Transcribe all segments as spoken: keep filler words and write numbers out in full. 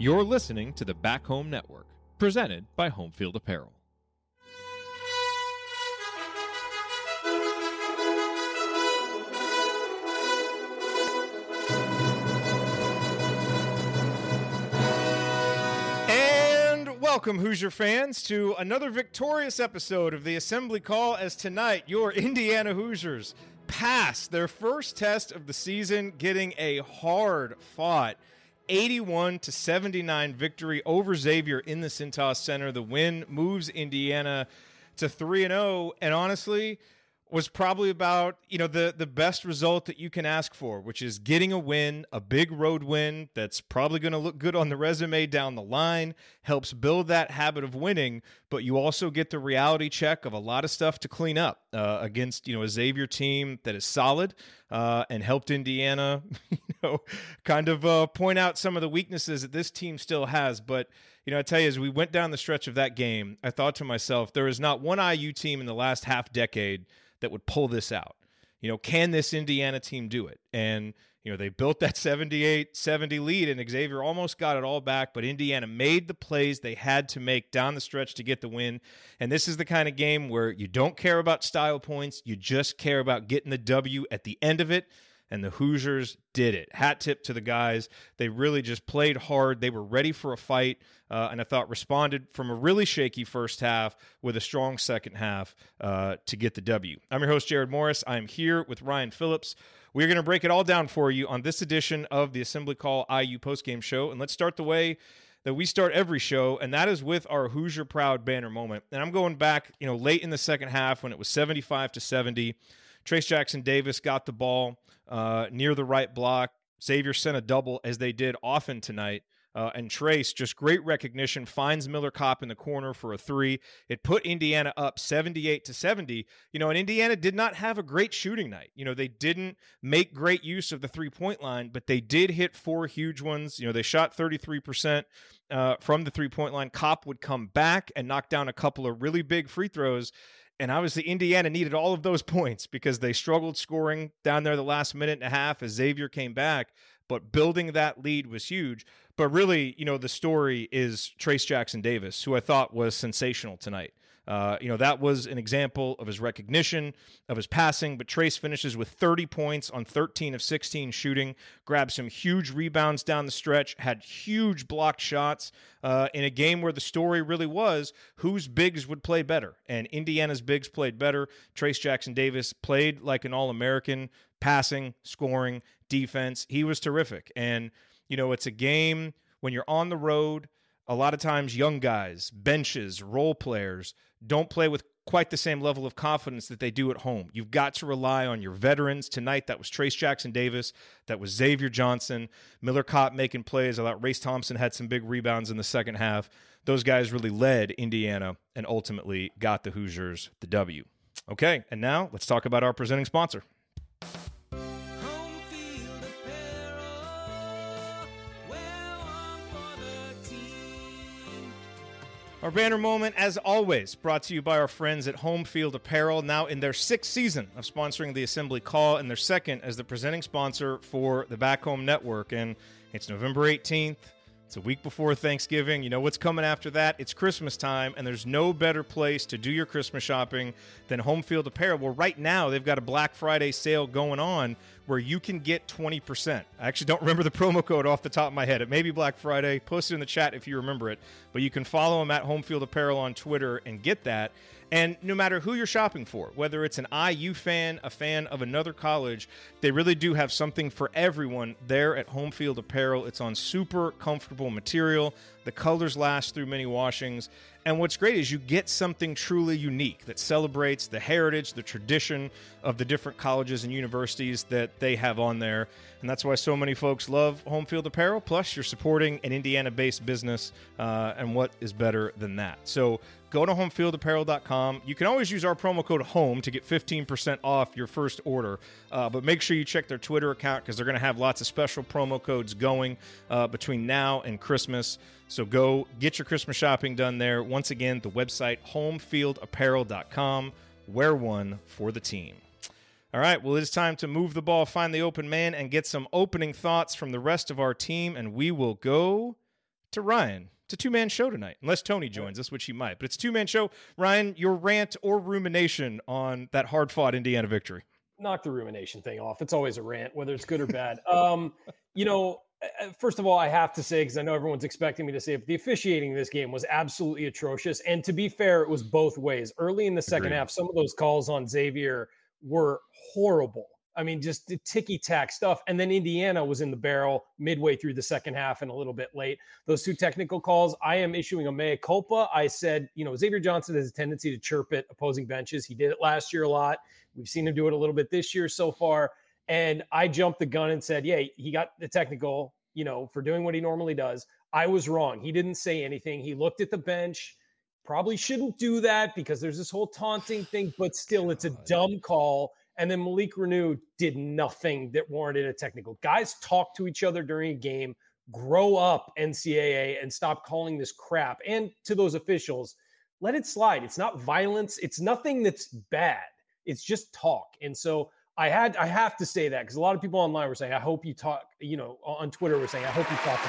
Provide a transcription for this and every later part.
You're listening to the Back Home Network, presented by Home Field Apparel. And welcome, Hoosier fans, to another victorious episode of the Assembly Call, as tonight your Indiana Hoosiers pass their first test of the season, getting a hard-fought eighty-one to seventy-nine victory over Xavier in the Cintas Center. The win moves Indiana to three and oh, and honestly was probably about, you know, the the best result that you can ask for, which is getting a win, a big road win that's probably going to look good on the resume down the line, helps build that habit of winning, but you also get the reality check of a lot of stuff to clean up uh, against, you know, a Xavier team that is solid uh, and helped Indiana, you know, kind of uh, point out some of the weaknesses that this team still has. But, you know, I tell you, as we went down the stretch of that game, I thought to myself, there is not one I U team in the last half decade that would pull this out. You know, can this Indiana team do it? And, you know, they built that seventy-eight seventy lead, and Xavier almost got it all back, but Indiana made the plays they had to make down the stretch to get the win. And this is the kind of game where you don't care about style points, you just care about getting the W at the end of it. And the Hoosiers did it. Hat tip to the guys. They really just played hard. They were ready for a fight, uh, and I thought responded from a really shaky first half with a strong second half uh, to get the W. I'm your host, Jared Morris. I'm here with Ryan Phillips. We're going to break it all down for you on this edition of the Assembly Call I U postgame show. And let's start the way that we start every show, and that is with our Hoosier Proud banner moment. And I'm going back, you know, late in the second half when it was seventy-five to seventy. Trace Jackson Davis got the ball uh, near the right block. Xavier sent a double, as they did often tonight. Uh, and Trace, just great recognition, finds Miller Kopp in the corner for a three. It put Indiana up seventy-eight to seventy. You know, and Indiana did not have a great shooting night. You know, they didn't make great use of the three-point line, but they did hit four huge ones. You know, they shot thirty-three percent uh, from the three-point line. Kopp would come back and knock down a couple of really big free throws. And obviously, Indiana needed all of those points because they struggled scoring down there the last minute and a half as Xavier came back. But building that lead was huge. But really, you know, the story is Trace Jackson Davis, who I thought was sensational tonight. Uh, you know, that was an example of his recognition, of his passing, but Trace finishes with thirty points on thirteen of sixteen shooting, grabbed some huge rebounds down the stretch, had huge blocked shots uh, in a game where the story really was whose bigs would play better. And Indiana's bigs played better. Trace Jackson Davis played like an All-American, passing, scoring, defense. He was terrific. And, you know, it's a game when you're on the road. A lot of times young guys, benches, role players don't play with quite the same level of confidence that they do at home. You've got to rely on your veterans. Tonight, that was Trace Jackson Davis. That was Xavier Johnson. Miller Kopp making plays. I thought Race Thompson had some big rebounds in the second half. Those guys really led Indiana and ultimately got the Hoosiers the W. Okay, and now let's talk about our presenting sponsor. Our banner moment, as always, brought to you by our friends at Home Field Apparel, now in their sixth season of sponsoring the Assembly Call, and their second as the presenting sponsor for the Back Home Network. And it's November eighteenth. It's a week before Thanksgiving. You know what's coming after that? It's Christmas time, and there's no better place to do your Christmas shopping than Home Field Apparel. Well, right now, they've got a Black Friday sale going on where you can get twenty percent. I actually don't remember the promo code off the top of my head. It may be Black Friday. Post it in the chat if you remember it. But you can follow them at Home Field Apparel on Twitter and get that. And no matter who you're shopping for, whether it's an I U fan, a fan of another college, they really do have something for everyone there at Home Field Apparel. It's on super comfortable material. The colors last through many washings. And what's great is you get something truly unique that celebrates the heritage, the tradition of the different colleges and universities that they have on there. And that's why so many folks love Home Field Apparel. Plus, you're supporting an Indiana-based business, uh, and what is better than that? So go to home field apparel dot com. You can always use our promo code HOME to get fifteen percent off your first order. Uh, but make sure you check their Twitter account because they're going to have lots of special promo codes going uh, between now and Christmas. So go get your Christmas shopping done there. Once again, the website home field apparel dot com. Wear one for the team. All right, well, it is time to move the ball, find the open man, and get some opening thoughts from the rest of our team, and we will go to Ryan. It's a two-man show tonight, unless Tony joins us, which he might. But it's a two-man show. Ryan, your rant or rumination on that hard-fought Indiana victory. Knock the rumination thing off. It's always a rant, whether it's good or bad. Um, you know, first of all, I have to say, because I know everyone's expecting me to say, if the officiating in this game was absolutely atrocious. And to be fair, it was both ways. Early in the second Agreed. half, some of those calls on Xavier were horrible. I mean, just the ticky-tack stuff. And then Indiana was in the barrel midway through the second half and a little bit late. Those two technical calls, I am issuing a mea culpa. I said, you know, Xavier Johnson has a tendency to chirp at opposing benches. He did it last year a lot. We've seen him do it a little bit this year so far. And I jumped the gun and said, yeah, he got the technical, you know, for doing what he normally does. I was wrong. He didn't say anything. He looked at the bench. Probably shouldn't do that because there's this whole taunting thing, but still it's a dumb call. And then Malik Reneau did nothing that warranted a technical. Guys talk to each other during a game, grow up, N C double A, and stop calling this crap. And to those officials, let it slide. It's not violence. It's nothing that's bad. It's just talk. And so I had, I have to say that because a lot of people online were saying, I hope you talk, you know, on Twitter were saying, I hope you talk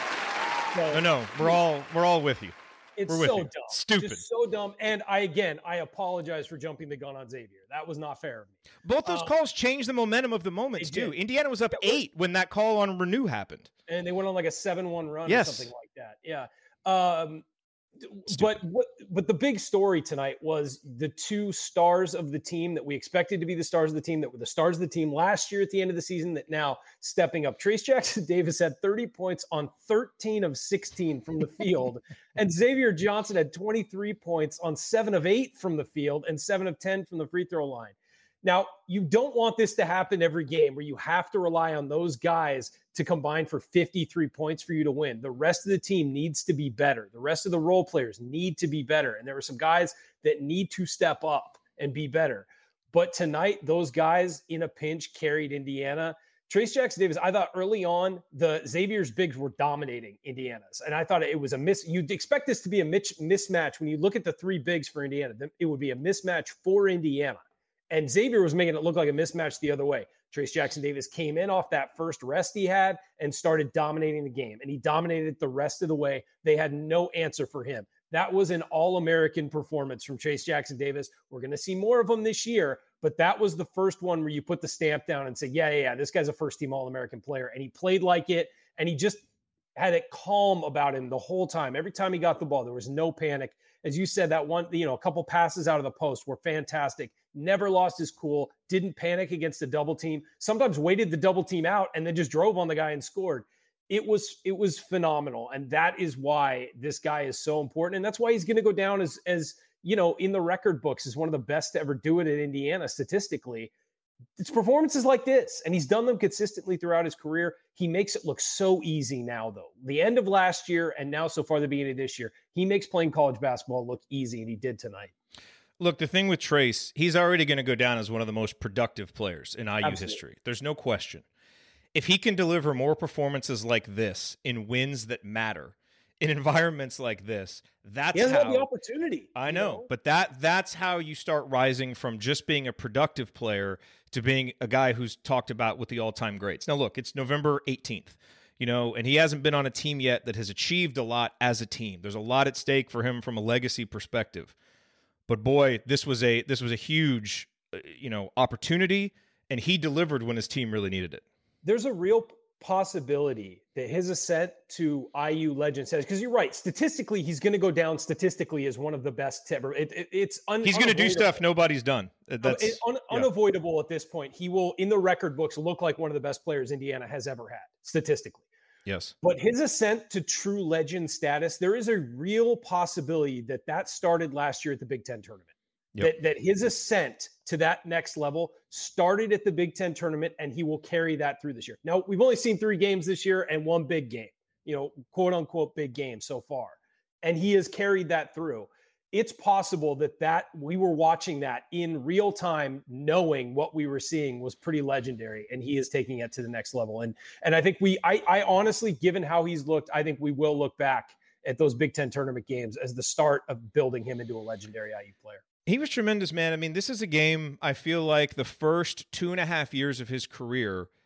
about it. So, no, no, we're all, we're all with you. It's We're with so you. dumb. Stupid. Just so dumb. And I, again, I apologize for jumping the gun on Xavier. That was not fair of me. Both those Um, calls changed the momentum of the moments, they too. did. Indiana was up Yeah, well- eight when that call on Reneau happened. And they went on like a seven one run Yes. or something like that. Yeah. Um, Stupid. but what, but the big story tonight was the two stars of the team that we expected to be the stars of the team that were the stars of the team last year at the end of the season that now stepping up. Trayce Jackson-Davis had thirty points on thirteen of sixteen from the field. And Xavier Johnson had twenty-three points on seven of eight from the field and seven of ten from the free throw line. Now, you don't want this to happen every game where you have to rely on those guys to combine for fifty-three points for you to win. The rest of the team needs to be better. The rest of the role players need to be better. And there were some guys that need to step up and be better. But tonight, those guys in a pinch carried Indiana. Trayce Jackson-Davis, I thought early on, the Xavier's bigs were dominating Indiana's. And I thought it was a miss. You'd expect this to be a mismatch. When you look at the three bigs for Indiana, it would be a mismatch for Indiana. And Xavier was making it look like a mismatch the other way. Trayce Jackson-Davis came in off that first rest he had and started dominating the game. And he dominated it the rest of the way. They had no answer for him. That was an all-American performance from Trayce Jackson-Davis. We're going to see more of them this year, but that was the first one where you put the stamp down and say, yeah, yeah, yeah, this guy's a first-team All-American player. And he played like it, and he just had it calm about him the whole time. Every time he got the ball, there was no panic. As you said, that one, you know, a couple passes out of the post were fantastic. Never lost his cool, didn't panic against a double team, sometimes waited the double team out and then just drove on the guy and scored. It was it was phenomenal. And that is why this guy is so important. And that's why he's going to go down as, as, you know, in the record books as one of the best to ever do it at Indiana statistically. It's performances like this, and he's done them consistently throughout his career. He makes it look so easy now, though. The end of last year and now so far the beginning of this year, he makes playing college basketball look easy, and he did tonight. Look, the thing with Trayce, he's already going to go down as one of the most productive players in I U Absolutely. history. There's no question. If he can deliver more performances like this in wins that matter, in environments like this, that's He hasn't how had the opportunity. I you know, but that that's how you start rising from just being a productive player to being a guy who's talked about with the all-time greats. Now, look, it's November eighteenth, you know, and he hasn't been on a team yet that has achieved a lot as a team. There's a lot at stake for him from a legacy perspective. But boy, this was a this was a huge, uh, you know, opportunity, and he delivered when his team really needed it. There's a real possibility that his ascent to I U legend status, because you're right, statistically, he's going to go down statistically as one of the best to ever. It, it, it's un, He's going to do stuff nobody's done. That's It's un, yeah. unavoidable at this point. He will, in the record books, look like one of the best players Indiana has ever had, statistically. Yes. But his ascent to true legend status, there is a real possibility that that started last year at the Big Ten tournament. Yep. That, that his ascent to that next level started at the Big Ten tournament, and he will carry that through this year. Now, we've only seen three games this year and one big game, you know, quote unquote big game so far. And he has carried that through. It's possible that that we were watching that in real time, knowing what we were seeing was pretty legendary, and he is taking it to the next level. And and I think we, I, I honestly, given how he's looked, I think we will look back at those Big Ten tournament games as the start of building him into a legendary I U player. He was tremendous, man. I mean, this is a game, I feel like the first two and a half years of his career,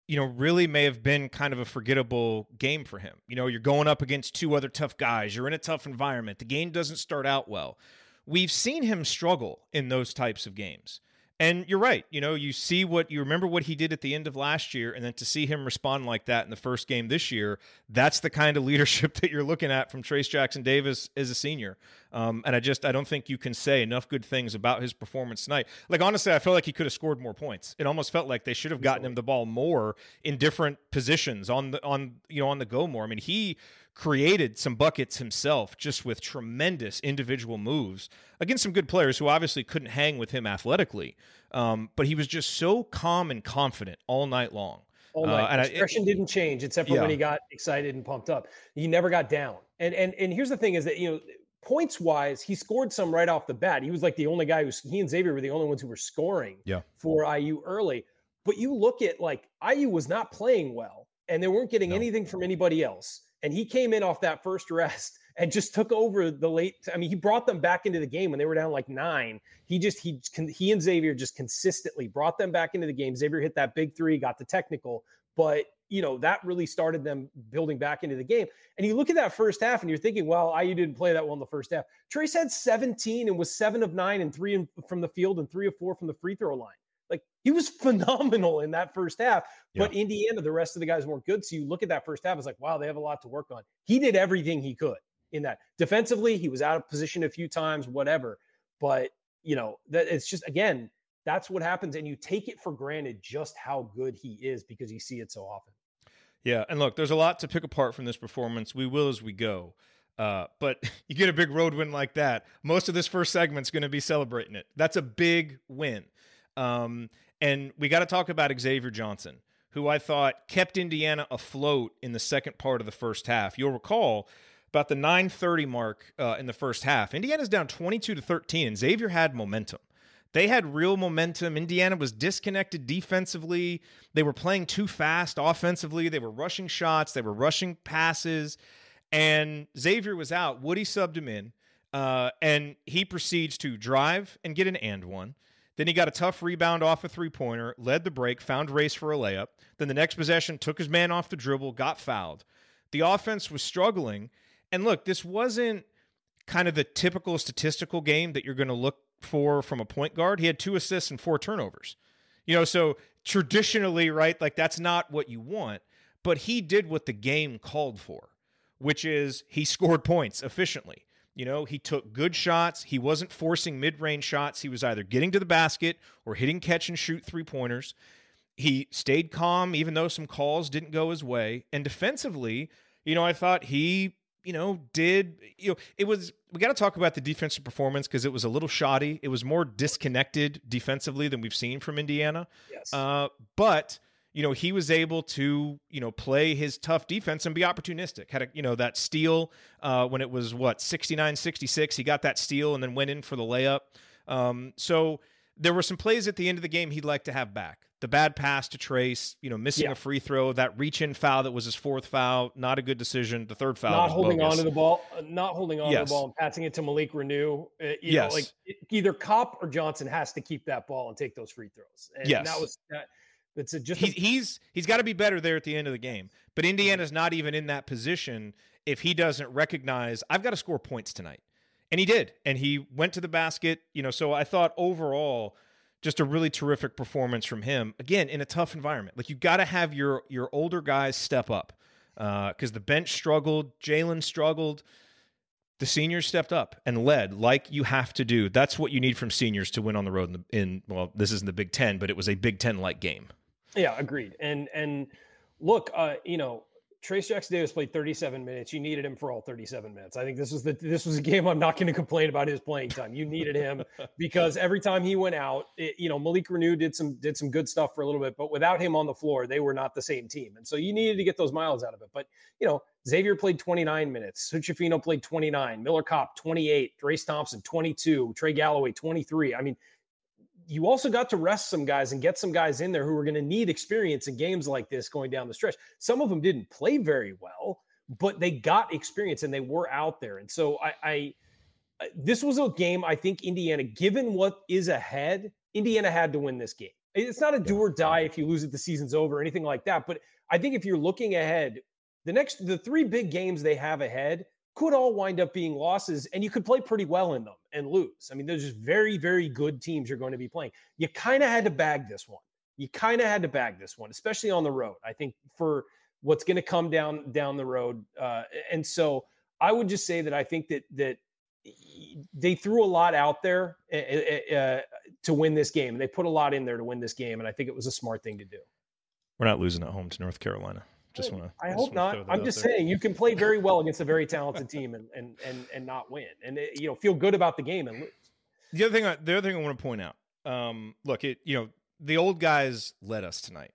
you know, really may have been kind of a forgettable game for him. You know, you're going up against two other tough guys. You're in a tough environment. The game doesn't start out well. We've seen him struggle in those types of games. And you're right. You know, you see what you remember what he did at the end of last year, and then to see him respond like that in the first game this year, that's the kind of leadership that you're looking at from Trayce Jackson-Davis as a senior. Um, and I just I don't think you can say enough good things about his performance tonight. Like, honestly, I felt like he could have scored more points. It almost felt like they should have gotten him the ball more in different positions on the on you know on the go more. I mean, he created some buckets himself just with tremendous individual moves against some good players who obviously couldn't hang with him athletically. Um, but he was just so calm and confident all night long. All night. Uh, and expression I, it, didn't change except for yeah. when he got excited and pumped up. He never got down. And and and here's the thing is that, you know, points wise, he scored some right off the bat. He was like the only guy who he and Xavier were the only ones who were scoring yeah. for I U early. But you look at, like, I U was not playing well and they weren't getting no. anything from anybody else. And he came in off that first rest and just took over the late. I mean, he brought them back into the game when they were down like nine. He just, he, he and Xavier just consistently brought them back into the game. Xavier hit that big three, got the technical, but you know, that really started them building back into the game. And you look at that first half and you're thinking, well, I U didn't play that well in the first half. Trayce had seventeen and was seven of nine and three in, from the field and three of four from the free throw line. Like, he was phenomenal in that first half, yeah. but Indiana, the rest of the guys weren't good. So you look at that first half, it's like, wow, they have a lot to work on. He did everything he could in that. Defensively, he was out of position a few times, whatever. But, you know, that it's just, again, that's what happens. And you take it for granted just how good he is because you see it so often. Yeah. And look, there's a lot to pick apart from this performance. We will as we go. Uh, but you get a big road win like that. Most of this first segment's going to be celebrating it. That's a big win. Um, and we got to talk about Xavier Johnson, who I thought kept Indiana afloat in the second part of the first half. You'll recall about the nine thirty mark uh, in the first half, Indiana's down twenty-two to thirteen, and Xavier had momentum. They had real momentum. Indiana was disconnected defensively. They were playing too fast offensively. They were rushing shots. They were rushing passes. And Xavier was out. Woody subbed him in, uh, and he proceeds to drive and get an and one. Then he got a tough rebound off a three-pointer, led the break, found Race for a layup. Then the next possession, took his man off the dribble, got fouled. The offense was struggling. And look, this wasn't kind of the typical statistical game that you're going to look for from a point guard. He had two assists and four turnovers. You know, so traditionally, right, like that's not what you want. But he did what the game called for, which is he scored points efficiently. You know, he took good shots. He wasn't forcing mid-range shots. He was either getting to the basket or hitting catch and shoot three-pointers. He stayed calm, even though some calls didn't go his way. And defensively, you know, I thought he, you know, did, you know, it was, we got to talk about the defensive performance because it was a little shoddy. It was more disconnected defensively than we've seen from Indiana. Yes. Uh, but you know, he was able to, you know, play his tough defense and be opportunistic. Had a, you know, that steal uh, when it was, what, sixty-nine sixty-six. He got that steal and then went in for the layup. Um, so there were some plays at the end of the game he'd like to have back. The bad pass to Trayce, you know, missing yeah. a free throw, that reach-in foul that was his fourth foul, not a good decision. The third foul Not was holding bogus. on to the ball, not holding on yes. to the ball and passing it to Malik Renew. Uh, you yes. know, like either Kopp or Johnson has to keep that ball and take those free throws. And yes. that was that. It's a, just he, a, he's he's got to be better there at the end of the game. But Indiana's not even in that position if he doesn't recognize, I've got to score points tonight. And he did. And he went to the basket. You know, so I thought overall, just a really terrific performance from him. Again, in a tough environment. Like, you got to have your your older guys step up because uh, the bench struggled. Jalen struggled. The seniors stepped up and led like you have to do. That's what you need from seniors to win on the road in, the, in well, this isn't the Big Ten, but it was a Big Ten-like game. Yeah, agreed. And and look, uh, you know, Trayce Jackson-Davis played thirty-seven minutes. You needed him for all thirty-seven minutes. I think this was the this was a game I'm not going to complain about his playing time. You needed him because every time he went out, it, you know, Malik Renew did some did some good stuff for a little bit, but without him on the floor, they were not the same team. And so you needed to get those miles out of it. But you know, Xavier played twenty-nine minutes. Suchefino played twenty-nine. Miller Kopp twenty-eight. Drace Thompson twenty-two. Trey Galloway twenty-three. I mean, you also got to rest some guys and get some guys in there who are going to need experience in games like this going down the stretch. Some of them didn't play very well, but they got experience and they were out there. And so I, I this was a game I think Indiana, given what is ahead, Indiana had to win this game. It's not a do or die if you lose it, the season's over or anything like that. But I think if you're looking ahead, the next, the three big games they have ahead could all wind up being losses, and you could play pretty well in them and lose. I mean, there's just very, very good teams you're going to be playing. You kind of had to bag this one. You kind of had to bag this one, especially on the road, I think, for what's going to come down down the road. Uh, and so I would just say that I think that that they threw a lot out there uh, uh, to win this game. And they put a lot in there to win this game, and I think it was a smart thing to do. We're not losing at home to North Carolina. Just want to. I hope not. I'm just saying you can play very well against a very talented team and and and and not win, and it, you know, feel good about the game and lose. The other thing, I, the other thing I want to point out. Um, look, it you know the old guys led us tonight,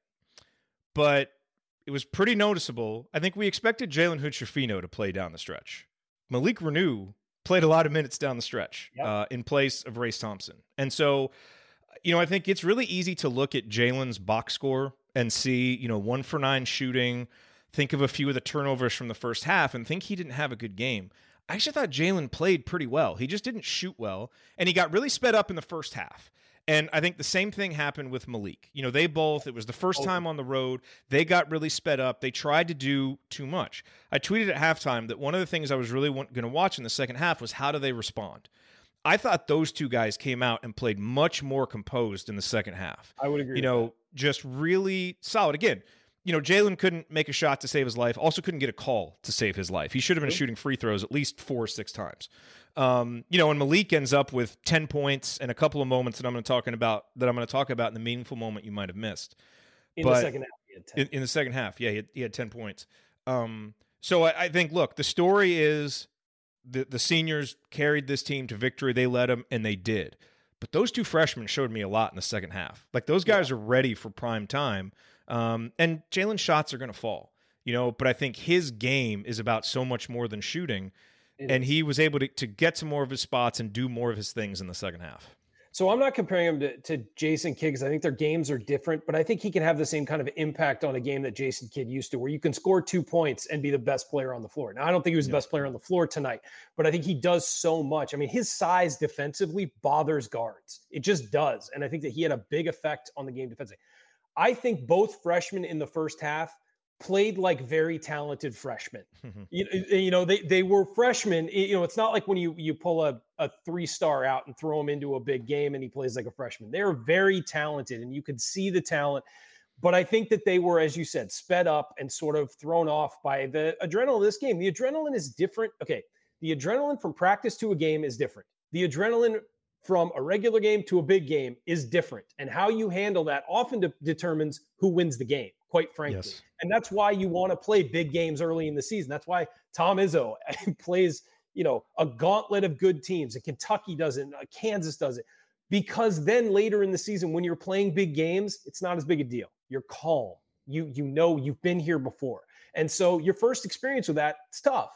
but it was pretty noticeable. I think we expected Jalen Hood-Schifino to play down the stretch. Malik Reneau played a lot of minutes down the stretch yep. uh, in place of Race Thompson, and so you know I think it's really easy to look at Jalen's box score and see, you know, one for nine shooting, think of a few of the turnovers from the first half and think he didn't have a good game. I actually thought Jalen played pretty well. He just didn't shoot well, and he got really sped up in the first half. And I think the same thing happened with Malik. You know, they both, it was the first time on the road, they got really sped up. They tried to do too much. I tweeted at halftime that one of the things I was really going to watch in the second half was how do they respond. I thought those two guys came out and played much more composed in the second half. I would agree. You know, with that. Just really solid. Again, you know, Jalen couldn't make a shot to save his life. Also couldn't get a call to save his life. He should have been shooting free throws at least four or six times. Um, you know, and Malik ends up with ten points and a couple of moments that I'm going to talking about that I'm going to talk about in the meaningful moment you might have missed. In but the second half, he had ten. In, in the second half, yeah, he had, he had ten points. Um, so I, I think, look, the story is the the seniors carried this team to victory. They led them, and they did. But those two freshmen showed me a lot in the second half. Like, those guys yeah. are ready for prime time. Um, and Jalen's shots are going to fall, you know, but I think his game is about so much more than shooting. It and is. He was able to, to get to more of his spots and do more of his things in the second half. So I'm not comparing him to, to Jason Kidd because I think their games are different, but I think he can have the same kind of impact on a game that Jason Kidd used to, where you can score two points and be the best player on the floor. Now, I don't think he was the yeah. best player on the floor tonight, but I think he does so much. I mean, his size defensively bothers guards. It just does. And I think that he had a big effect on the game defensively. I think both freshmen in the first half played like very talented freshmen. Mm-hmm. You, you know, they they were freshmen. You know, it's not like when you you pull a, a three-star out and throw him into a big game and he plays like a freshman. They're very talented, and you could see the talent. But I think that they were, as you said, sped up and sort of thrown off by the adrenaline of this game. The adrenaline is different. Okay, the adrenaline from practice to a game is different. The adrenaline from a regular game to a big game is different. And how you handle that often de- determines who wins the game, quite frankly. Yes. And that's why you want to play big games early in the season. That's why Tom Izzo plays, you know, a gauntlet of good teams. And Kentucky does it, Kansas does it. Because then later in the season, when you're playing big games, it's not as big a deal. You're calm. You you know you've been here before. And so your first experience with that, it's tough.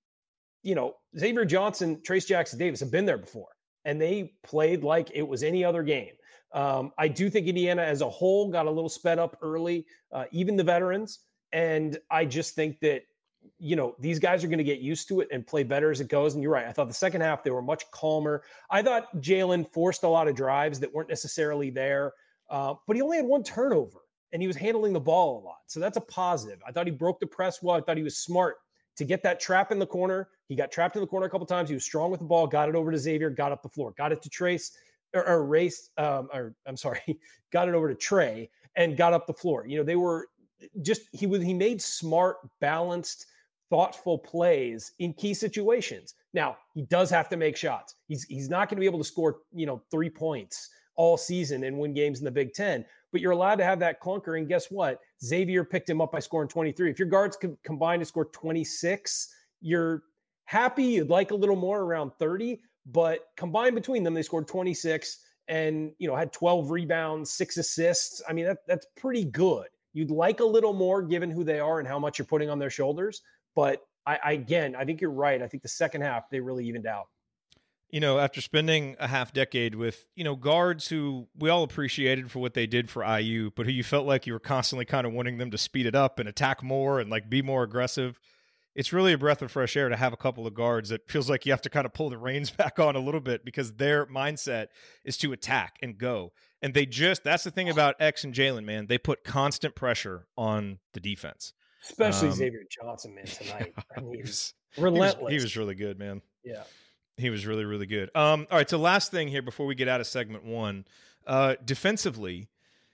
You know, Xavier Johnson, Trace Jackson Davis have been there before, and they played like it was any other game. Um, I do think Indiana as a whole got a little sped up early, uh, even the veterans. And I just think that, you know, these guys are going to get used to it and play better as it goes. And you're right. I thought the second half, they were much calmer. I thought Jalen forced a lot of drives that weren't necessarily there, uh, but he only had one turnover and he was handling the ball a lot. So that's a positive. I thought he broke the press well. I thought he was smart to get that trap in the corner. He got trapped in the corner a couple times. He was strong with the ball, got it over to Xavier, got up the floor, got it to Trace or, or Race, um, or I'm sorry, got it over to Trey and got up the floor. You know, they were just, he was, he made smart, balanced, thoughtful plays in key situations. Now, he does have to make shots. He's he's not going to be able to score, you know, three points all season and win games in the Big Ten, but you're allowed to have that clunker. And guess what? Xavier picked him up by scoring twenty-three. If your guards co- combined to score twenty-six, you're happy. You'd like a little more, around thirty, but combined between them, they scored twenty-six and, you know, had twelve rebounds, six assists. I mean, that that's pretty good. You'd like a little more given who they are and how much you're putting on their shoulders. But I, I again, I think you're right. I think the second half, they really evened out. You know, after spending a half decade with, you know, guards who we all appreciated for what they did for I U, but who you felt like you were constantly kind of wanting them to speed it up and attack more and like be more aggressive. It's really a breath of fresh air to have a couple of guards that feels like you have to kind of pull the reins back on a little bit because their mindset is to attack and go. And they just, that's the thing about X and Jalen, man. They put constant pressure on the defense. Especially um, Xavier Johnson, man, tonight. I mean, he was, relentless. He was, he was really good, man. Yeah. He was really, really good. Um, all right, so last thing here before we get out of segment one. Uh, defensively,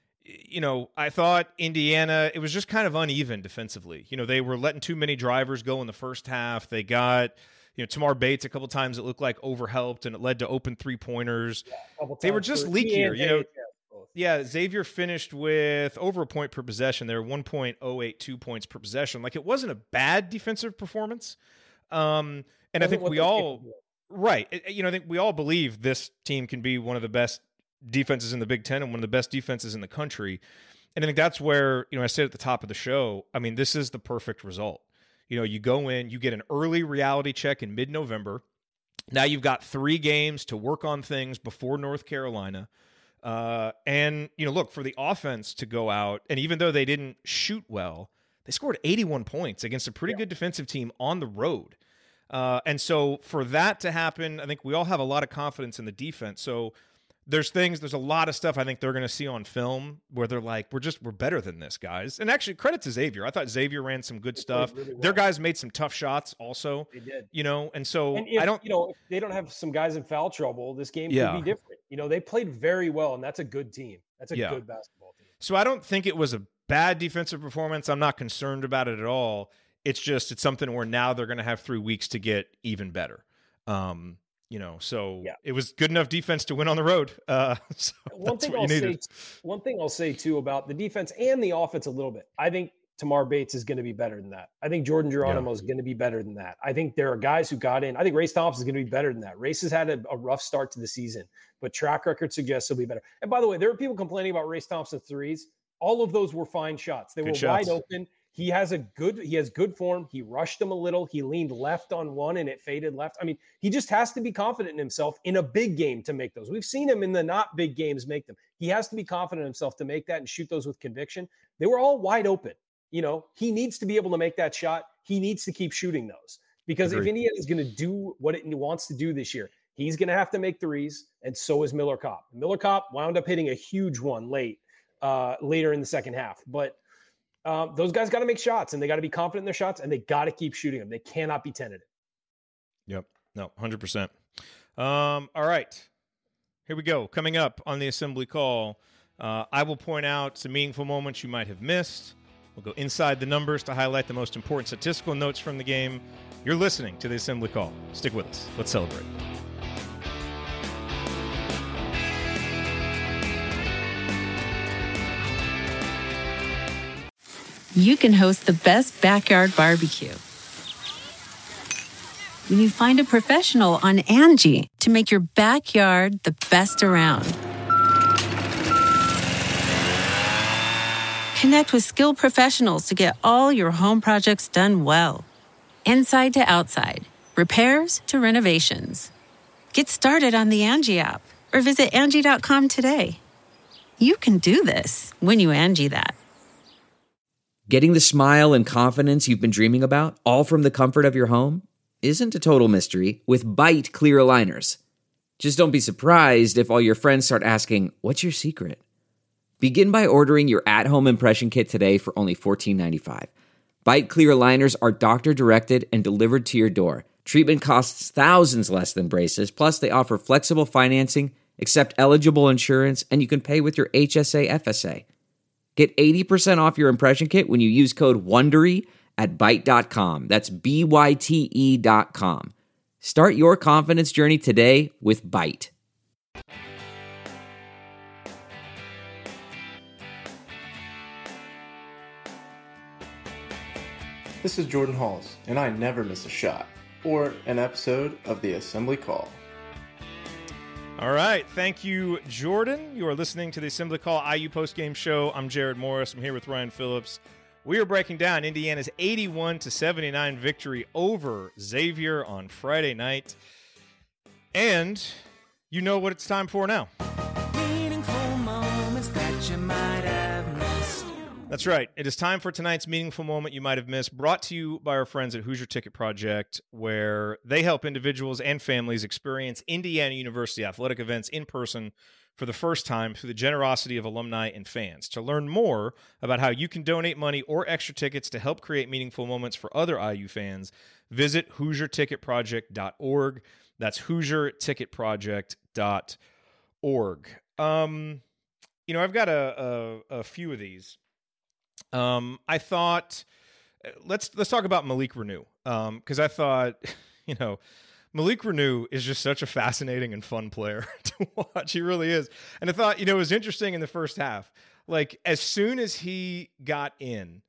you know, I thought Indiana, it was just kind of uneven defensively. You know, they were letting too many drivers go in the first half. They got, you know, Tamar Bates a couple times it looked like overhelped, and it led to open three-pointers. Yeah, they were just leakier, you know. Yeah, Xavier finished with over a point per possession. They were one point oh eight two points per possession. Like, it wasn't a bad defensive performance. Um, and I think we all, right, you know, I think we all believe this team can be one of the best defenses in the Big Ten and one of the best defenses in the country. And I think that's where, you know, I said at the top of the show, I mean, this is the perfect result. You know, you go in, you get an early reality check in mid-November. Now you've got three games to work on things before North Carolina. Uh, and, you know, look, for the offense to go out, and even though they didn't shoot well, they scored eighty-one points against a pretty yeah. good defensive team on the road. Uh, and so for that to happen, I think we all have a lot of confidence in the defense. So there's things, there's a lot of stuff I think they're going to see on film where they're like, we're just, we're better than this, guys. And actually, credit to Xavier. I thought Xavier ran some good they stuff. Really well. Their guys made some tough shots also. They did. You know, and so and if, I don't, you know, if they don't have some guys in foul trouble, this game yeah. could be different. You know, they played very well, and that's a good team. That's a yeah. good basketball team. So I don't think it was a bad defensive performance. I'm not concerned about it at all. It's just, it's something where now they're going to have three weeks to get even better. Um, You know, so yeah. it was good enough defense to win on the road. Uh, so one thing I'll say, one thing I'll say too about the defense and the offense a little bit. I think Tamar Bates is going to be better than that. I think Jordan Geronimo yeah. is going to be better than that. I think there are guys who got in. I think Race Thompson is going to be better than that. Race has had a, a rough start to the season, but track record suggests he'll be better. And by the way, there are people complaining about Race Thompson's threes. All of those were fine shots. They good were shots. Wide open. He has a good, he has good form. He rushed them a little. He leaned left on one and it faded left. I mean, he just has to be confident in himself in a big game to make those. We've seen him in the not big games make them. He has to be confident in himself to make that and shoot those with conviction. They were all wide open. You know, he needs to be able to make that shot. He needs to keep shooting those because Agreed. If Indiana is going to do what it wants to do this year, he's going to have to make threes. And so is Miller Kopp. Miller Kopp wound up hitting a huge one late, uh, later in the second half, but Uh, those guys got to make shots, and they got to be confident in their shots, and they got to keep shooting them. They cannot be tentative. Yep. No, one hundred percent. Um, all right. Here we go. Coming up on the Assembly Call, uh, I will point out some meaningful moments you might have missed. We'll go inside the numbers to highlight the most important statistical notes from the game. You're listening to the Assembly Call. Stick with us. Let's celebrate. You can host the best backyard barbecue when you find a professional on Angie to make your backyard the best around. Connect with skilled professionals to get all your home projects done well. Inside to outside, repairs to renovations. Get started on the Angie app or visit Angie dot com today. You can do this when you Angie that. Getting the smile and confidence you've been dreaming about, all from the comfort of your home, isn't a total mystery with Byte clear aligners. Just don't be surprised if all your friends start asking, "What's your secret?" Begin by ordering your at-home impression kit today for only fourteen ninety-five. Byte clear aligners are doctor-directed and delivered to your door. Treatment costs thousands less than braces, plus they offer flexible financing, accept eligible insurance, and you can pay with your H S A F S A. Get eighty percent off your impression kit when you use code WONDERY at byte dot com. That's B Y T E dot com. Start your confidence journey today with Byte. This is Jordan Halls, and I never miss a shot or an episode of the Assembly Call. All right. Thank you, Jordan. You are listening to the Assembly Call I U postgame show. I'm Jared Morris. I'm here with Ryan Phillips. We are breaking down Indiana's eighty-one to seventy-nine victory over Xavier on Friday night. And you know what it's time for now. Meaningful moments that you might have missed. That's right. It is time for tonight's meaningful moment you might have missed, brought to you by our friends at Hoosier Ticket Project, where they help individuals and families experience Indiana University athletic events in person for the first time through the generosity of alumni and fans. To learn more about how you can donate money or extra tickets to help create meaningful moments for other I U fans, visit Hoosier Ticket Project dot org. That's Hoosier Ticket Project dot org. Um, you know, I've got a, a, a few of these. Um, I thought, let's let's talk about Malik Reneau, um, because I thought, you know, Malik Reneau is just such a fascinating and fun player to watch. He really is. And I thought, you know, it was interesting in the first half. Like, as soon as he got in,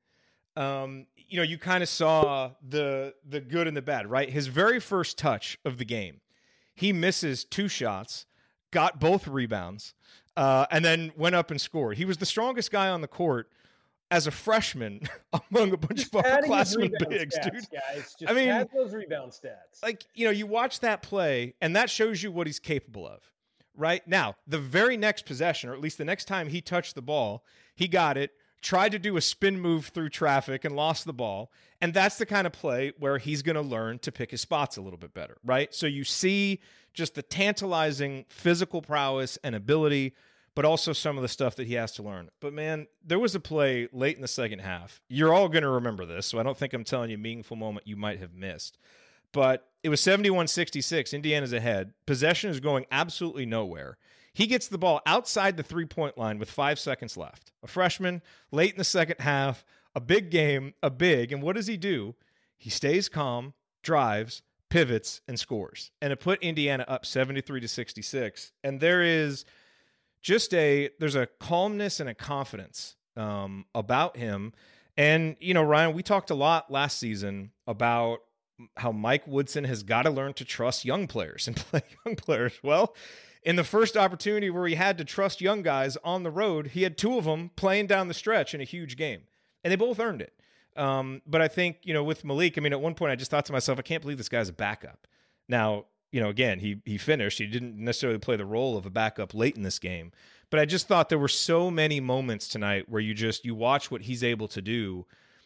um, you know, you kind of saw the the good and the bad, right? His very first touch of the game, he misses two shots, got both rebounds, uh, and then went up and scored. He was the strongest guy on the court as a freshman among a bunch Just of upperclassmen bigs, stats, dude. Guys. Just I mean, add those rebound stats. Like, you know, you watch that play, and that shows you what he's capable of, right? Now, the very next possession, or at least the next time he touched the ball, he got it, tried to do a spin move through traffic, and lost the ball. And that's the kind of play where he's going to learn to pick his spots a little bit better, right? So you see just the tantalizing physical prowess and ability, but also some of the stuff that he has to learn. But, man, there was a play late in the second half. You're all going to remember this, so I don't think I'm telling you a meaningful moment you might have missed. But it was seventy-one sixty-six. Indiana's ahead. Possession is going absolutely nowhere. He gets the ball outside the three-point line with five seconds left. A freshman, late in the second half, a big game, a big. And what does he do? He stays calm, drives, pivots, and scores. And it put Indiana up seventy-three to sixty-six. And there is just a, there's a calmness and a confidence um, about him. And, you know, Ryan, we talked a lot last season about how Mike Woodson has got to learn to trust young players and play young players. Well, in the first opportunity where he had to trust young guys on the road, he had two of them playing down the stretch in a huge game, and they both earned it. Um, but I think, you know, with Malik, I mean, at one point I just thought to myself, I can't believe this guy's a backup. Now, you know, again, he he finished. He didn't necessarily play the role of a backup late in this game. But I just thought there were so many moments tonight where you just, you watch what he's able to do.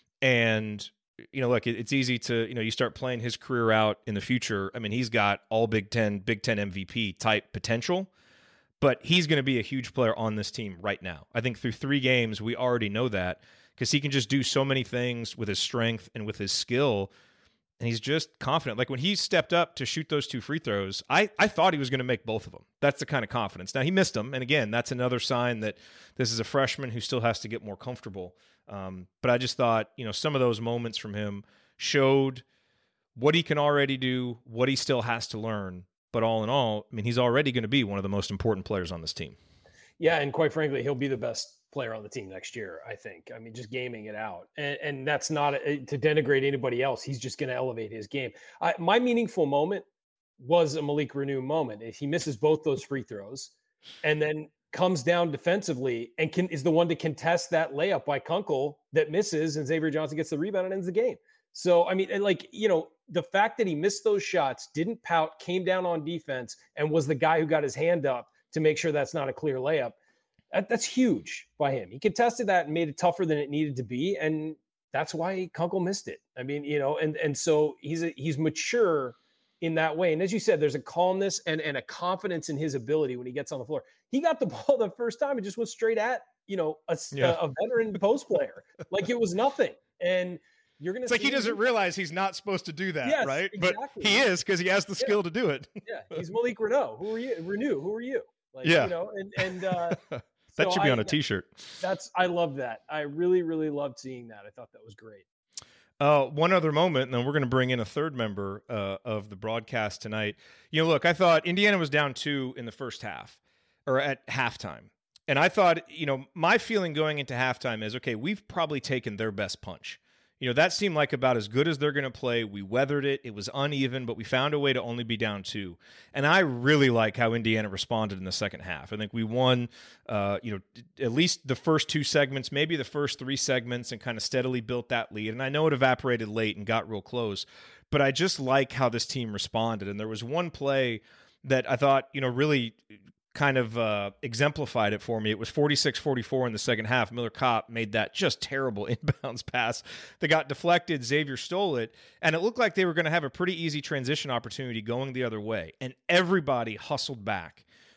And, you know, look, it, it's easy to, you know, you start playing his career out in the future. I mean, he's got all Big Ten, Big Ten M V P type potential. But he's going to be a huge player on this team right now. I think through three games, we already know that because he can just do so many things with his strength and with his skill. And he's just confident. Like when he stepped up to shoot those two free throws, I, I thought he was going to make both of them. That's the kind of confidence. Now, he missed them. And again, that's another sign that this is a freshman who still has to get more comfortable. Um, but I just thought, you know, some of those moments from him showed what he can already do, what he still has to learn. But all in all, I mean, he's already going to be one of the most important players on this team. Yeah, and quite frankly, he'll be the best player on the team next year, I think. I mean, just gaming it out. And, and that's not a, to denigrate anybody else. He's just going to elevate his game. I, my meaningful moment was a Malik Reneau moment. If he misses both those free throws and then comes down defensively and can is the one to contest that layup by Kunkel that misses, and Xavier Johnson gets the rebound and ends the game. So, I mean, like, you know, the fact that he missed those shots, didn't pout, came down on defense, and was the guy who got his hand up to make sure that's not a clear layup, that, that's huge by him. He contested that and made it tougher than it needed to be, and that's why Kunkel missed it. I mean, you know, and and so he's a, he's mature in that way. And as you said, there's a calmness and, and a confidence in his ability when he gets on the floor. He got the ball the first time and just went straight at, you know, a, yeah. a, a veteran post player. Like it was nothing. And you're going to It's like he doesn't realize he's not supposed to do that, yes, right? Exactly. But he is because he has the skill yeah. to do it. Yeah, he's Malik Reneau. Who are you? Renew. Who are you? Like, yeah. You know, and, and uh, that so should be I, on a t-shirt. That's, I love that. I really, really loved seeing that. I thought that was great. Uh, one other moment, and then we're going to bring in a third member uh, of the broadcast tonight. You know, look, I thought Indiana was down two in the first half, or at halftime. And I thought, you know, my feeling going into halftime is, okay, we've probably taken their best punch. You know, that seemed like about as good as they're going to play. We weathered it. It was uneven, but we found a way to only be down two. And I really like how Indiana responded in the second half. I think we won, uh, you know, at least the first two segments, maybe the first three segments, and kind of steadily built that lead. And I know it evaporated late and got real close, but I just like how this team responded. And there was one play that I thought, you know, really kind of uh, exemplified it for me. It was forty-six forty-four in the second half. Miller Kopp made that just terrible inbounds pass that got deflected. Xavier stole it, and it looked like they were going to have a pretty easy transition opportunity going the other way, and everybody hustled back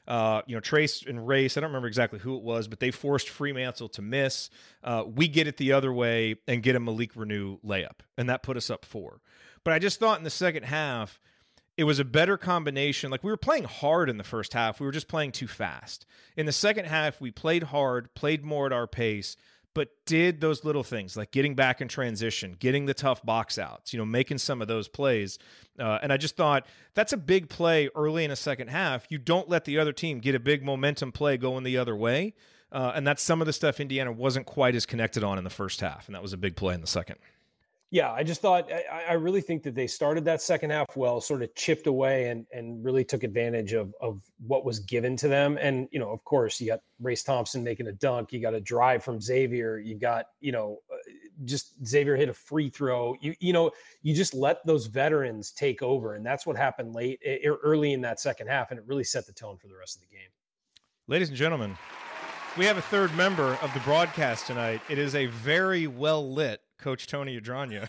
Uh, you know, Trace and Race, I don't remember exactly who it was, but they forced Fremantle to miss. Uh, we get it the other way and get a Malik Renew layup, and that put us up four. But I just thought in the second half, it was a better combination. Like, we were playing hard in the first half. We were just playing too fast. In the second half, we played hard, played more at our pace, but did those little things like getting back in transition, getting the tough box outs, you know, making some of those plays. Uh, and I just thought that's a big play early in a second half. You don't let the other team get a big momentum play going the other way. Uh, and that's some of the stuff Indiana wasn't quite as connected on in the first half. And that was a big play in the second. Yeah, I just thought, I, I really think that they started that second half well, sort of chipped away and and really took advantage of of what was given to them. And, you know, of course, you got Race Thompson making a dunk. You got a drive from Xavier. You got, you know, just Xavier hit a free throw. You, you know, you just let those veterans take over. And that's what happened late, early in that second half. And it really set the tone for the rest of the game. Ladies and gentlemen, we have a third member of the broadcast tonight. It is a very well lit Coach Tony Adragna.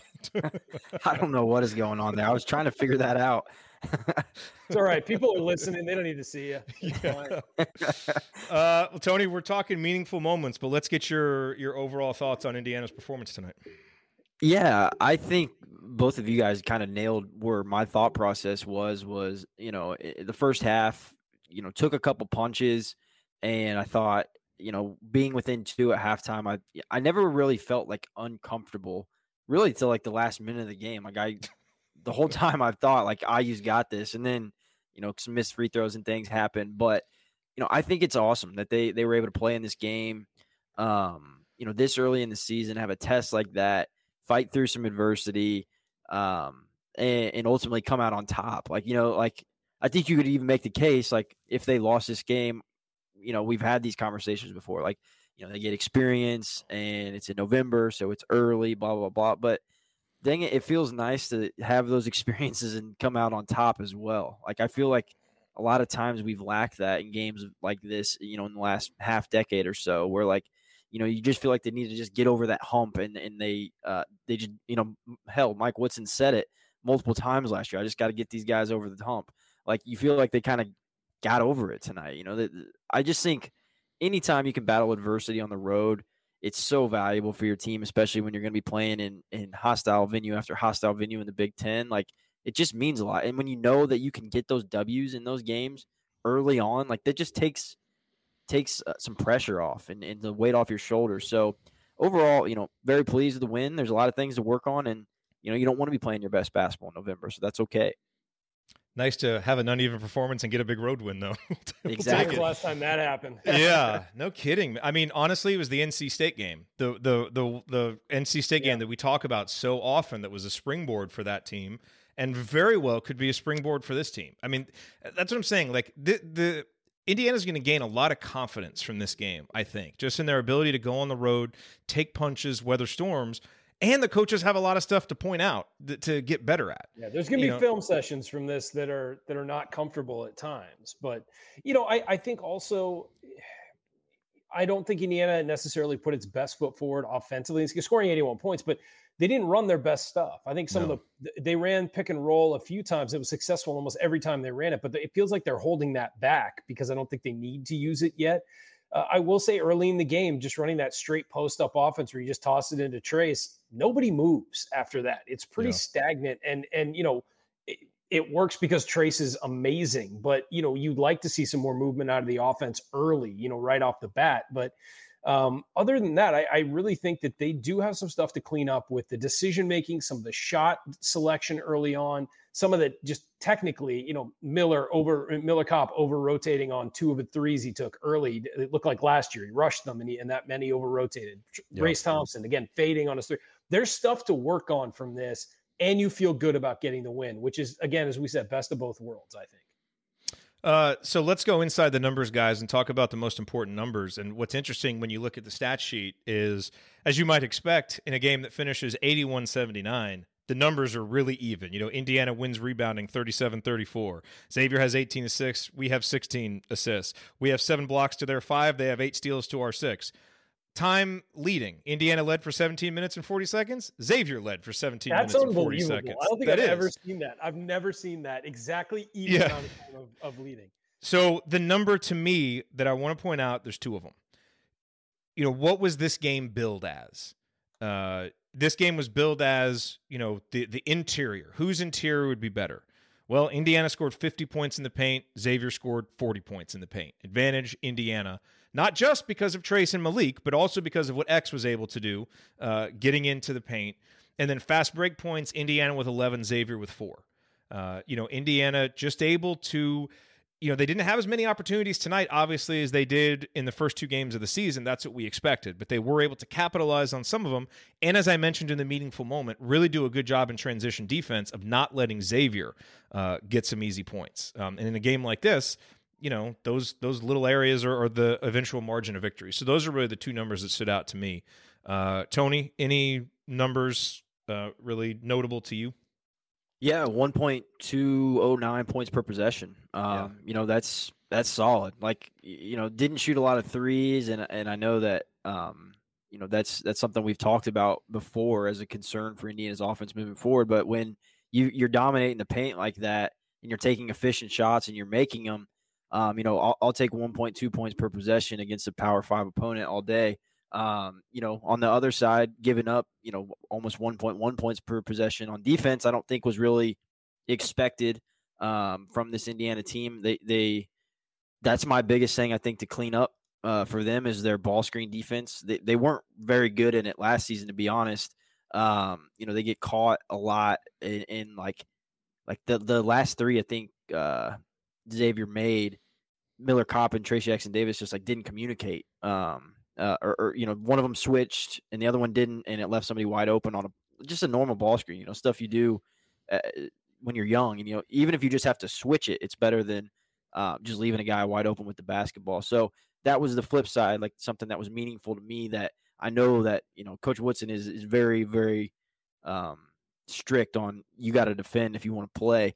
I don't know what is going on there. I was trying to figure that out. It's all right. People are listening. They don't need to see you. Yeah. uh, well, Tony, we're talking meaningful moments, but let's get your your overall thoughts on Indiana's performance tonight. Yeah, I think both of you guys kind of nailed where my thought process was, was, you know, the first half, you know, took a couple punches, and I thought, you know, being within two at halftime, I I never really felt like uncomfortable, really till like the last minute of the game. Like I, the whole time I thought like I U's got this, and then, you know, some missed free throws and things happened. But, you know, I think it's awesome that they they were able to play in this game, um, you know, this early in the season, have a test like that, fight through some adversity, um, and, and ultimately come out on top. Like, you know, like I think you could even make the case like if they lost this game. You know, we've had these conversations before, like, you know, they get experience and it's in November, so it's early, blah, blah, blah. But dang it, it feels nice to have those experiences and come out on top as well. Like, I feel like a lot of times we've lacked that in games like this, you know, in the last half decade or so, where like, you know, you just feel like they need to just get over that hump and, and they, uh, they just, you know, hell, Mike Woodson said it multiple times last year. I just got to get these guys over the hump. Like, you feel like they kind of got over it tonight. You know, that I just think anytime you can battle adversity on the road, it's so valuable for your team, especially when you're going to be playing in, in hostile venue after hostile venue in the Big Ten. Like, it just means a lot. And when you know that you can get those W's in those games early on, like that just takes, takes uh, some pressure off and, and the weight off your shoulders. So overall, you know, very pleased with the win. There's a lot of things to work on, and, you know, you don't want to be playing your best basketball in November, so that's okay. Nice to have an uneven performance and get a big road win, though. we'll Exactly. the last time that happened. Yeah, no kidding. I mean, honestly, it was the N C State game, the the the the N C State Yeah. game that we talk about so often. That was a springboard for that team, and very well could be a springboard for this team. I mean, that's what I'm saying. Like the the Indiana's going to gain a lot of confidence from this game. I think just in their ability to go on the road, take punches, weather storms. And the coaches have a lot of stuff to point out th- to get better at. Yeah, there's going to be You know? film sessions from this that are that are not comfortable at times. But, you know, I, I think also I don't think Indiana necessarily put its best foot forward offensively. It's scoring eighty-one points, but they didn't run their best stuff. I think some No. of the they ran pick and roll a few times. It was successful almost every time they ran it, but it feels like they're holding that back because I don't think they need to use it yet. Uh, I will say early in the game, just running that straight post-up offense where you just toss it into Trace, nobody moves after that. It's pretty Yeah. stagnant, and and you know it, it works because Trace is amazing. But you know you'd like to see some more movement out of the offense early, you know, right off the bat. But um, other than that, I, I really think that they do have some stuff to clean up with the decision making, some of the shot selection early on. Some of the just technically, you know, Miller over Miller Kopp over rotating on two of the threes he took early. It looked like last year he rushed them and, he, and that many over rotated. Yeah. Race Thompson again fading on his three. There's stuff to work on from this, and you feel good about getting the win, which is again, as we said, best of both worlds. I think. Uh, so let's go inside the numbers, guys, and talk about the most important numbers. And what's interesting when you look at the stat sheet is, as you might expect, in a game that finishes eighty-one seventy-nine, the numbers are really even. You know, Indiana wins rebounding thirty-seven thirty-four. Xavier has eighteen assists. We have sixteen assists. We have seven blocks to their five. They have eight steals to our six. Time leading. Indiana led for seventeen minutes and forty seconds. Xavier led for seventeen That's minutes and forty unbelievable. seconds. I don't think That I've is. ever seen that. I've never seen that exactly even Yeah. amount of, time of, of leading. So the number to me that I want to point out, there's two of them. You know, what was this game billed as? Uh, this game was billed as, you know, the, the interior. Whose interior would be better? Well, Indiana scored fifty points in the paint. Xavier scored forty points in the paint. Advantage, Indiana. Not just because of Trace and Malik, but also because of what X was able to do, uh, getting into the paint. And then fast break points, Indiana with eleven, Xavier with four. Uh, you know, Indiana just able to, you know, they didn't have as many opportunities tonight, obviously, as they did in the first two games of the season. That's what we expected. But they were able to capitalize on some of them. And as I mentioned in the meaningful moment, really do a good job in transition defense of not letting Xavier uh, get some easy points. Um, and in a game like this, you know, those those little areas are, are the eventual margin of victory. So those are really the two numbers that stood out to me. Uh, Tony, any numbers uh, really notable to you? Yeah, one point two oh nine points per possession. Um, yeah. You know, that's that's solid. Like, you know, didn't shoot a lot of threes, and and I know that, um, you know, that's that's something we've talked about before as a concern for Indiana's offense moving forward. But when you, you're dominating the paint like that, and you're taking efficient shots and you're making them, um, you know, I'll, I'll take one point two points per possession against a Power Five opponent all day. Um, you know, on the other side, giving up, you know, almost one point one points per possession on defense, I don't think was really expected um, from this Indiana team. They, they, that's my biggest thing, I think, to clean up uh, for them is their ball screen defense. They, they weren't very good in it last season, to be honest. Um, you know, they get caught a lot in, in like, like the, the last three, I think, uh, Xavier made, Miller Kopp and Trace Jackson Davis just like didn't communicate. Um, Uh, or, or, you know, one of them switched and the other one didn't, and it left somebody wide open on a just a normal ball screen, you know, stuff you do uh, when you're young. And, you know, even if you just have to switch it, it's better than uh, just leaving a guy wide open with the basketball. So that was the flip side, like something that was meaningful to me that I know that, you know, Coach Woodson is, is very, very um, strict on you got to defend if you want to play.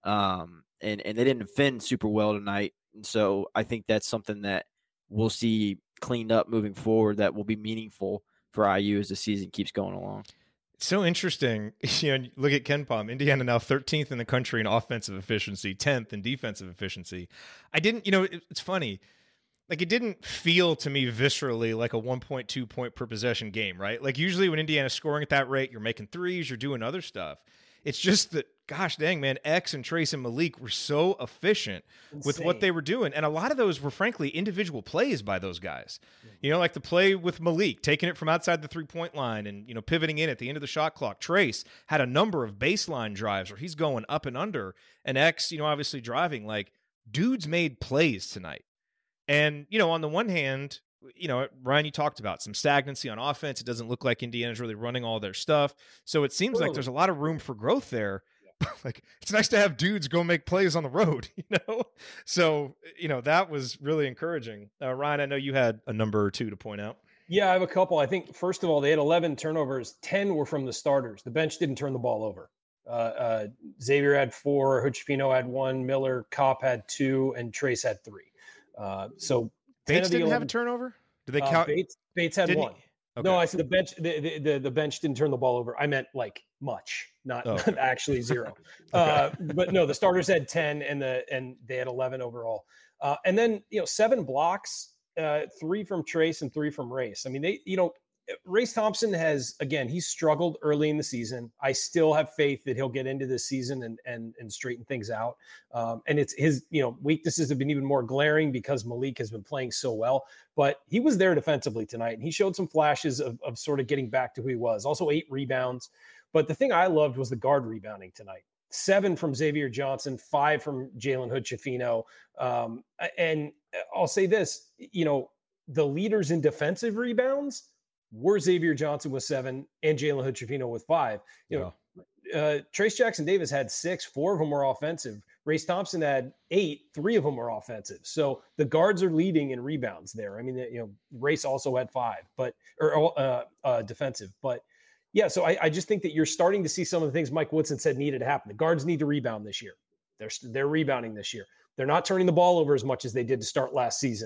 Um, and, and they didn't defend super well tonight. And so I think that's something that we'll see cleaned up moving forward that will be meaningful for I U as the season keeps going along. It's so interesting. You know, look at KenPom. Indiana now thirteenth in the country in offensive efficiency, tenth in defensive efficiency. I didn't, you know, it, it's funny. Like, it didn't feel to me viscerally like a one point two point per possession game, right? Like, usually when Indiana's scoring at that rate, you're making threes, you're doing other stuff. It's just that, gosh dang, man, X and Trace and Malik were so efficient Insane. with what they were doing. And a lot of those were, frankly, individual plays by those guys. Mm-hmm. You know, like the play with Malik, taking it from outside the three-point line and, you know, pivoting in at the end of the shot clock. Trace had a number of baseline drives where he's going up and under. And X, you know, obviously driving. Like, dudes made plays tonight. And, you know, on the one hand, you know, Ryan, you talked about some stagnancy on offense. It doesn't look like Indiana's really running all their stuff. So it seems totally. like there's a lot of room for growth there. Like, it's nice to have dudes go make plays on the road, you know? So, you know, that was really encouraging. Uh, Ryan, I know you had a number or two to point out. Yeah, I have a couple. I think, first of all, they had eleven turnovers. ten were from the starters. The bench didn't turn the ball over. Uh, uh, Xavier had four, Hood-Schifino had one, Miller, Kopp had two, and Trace had three. Uh, so Bates didn't eleven, have a turnover? Did they count? Uh, Bates, Bates had didn't one. He? Okay. No, I said the bench. The, the the bench didn't turn the ball over. I meant like much, not, oh, okay. not actually zero. okay. uh, but no, the starters had ten, and the and they had eleven overall. Uh, and then you know seven blocks, uh, three from Trace and three from Race. I mean, they you know Race Thompson has again he's struggled early in the season. I still have faith that he'll get into this season and and and straighten things out. Um, and it's his you know weaknesses have been even more glaring because Malik has been playing so well. But he was there defensively tonight, and he showed some flashes of, of sort of getting back to who he was. Also eight rebounds. But the thing I loved was the guard rebounding tonight. Seven from Xavier Johnson, five from Jalen Hood-Schifino. Um, and I'll say this, you know, the leaders in defensive rebounds were Xavier Johnson with seven and Jalen Hood-Schifino with five. You know, yeah. uh, Trace Jackson Davis had six, four of them were offensive. Race Thompson had eight, three of them were offensive. So the guards are leading in rebounds there. I mean, you know, Race also had five, but or uh, uh, defensive. But yeah, so I, I just think that you're starting to see some of the things Mike Woodson said needed to happen. The guards need to rebound this year. They're they're rebounding this year. They're not turning the ball over as much as they did to start last season.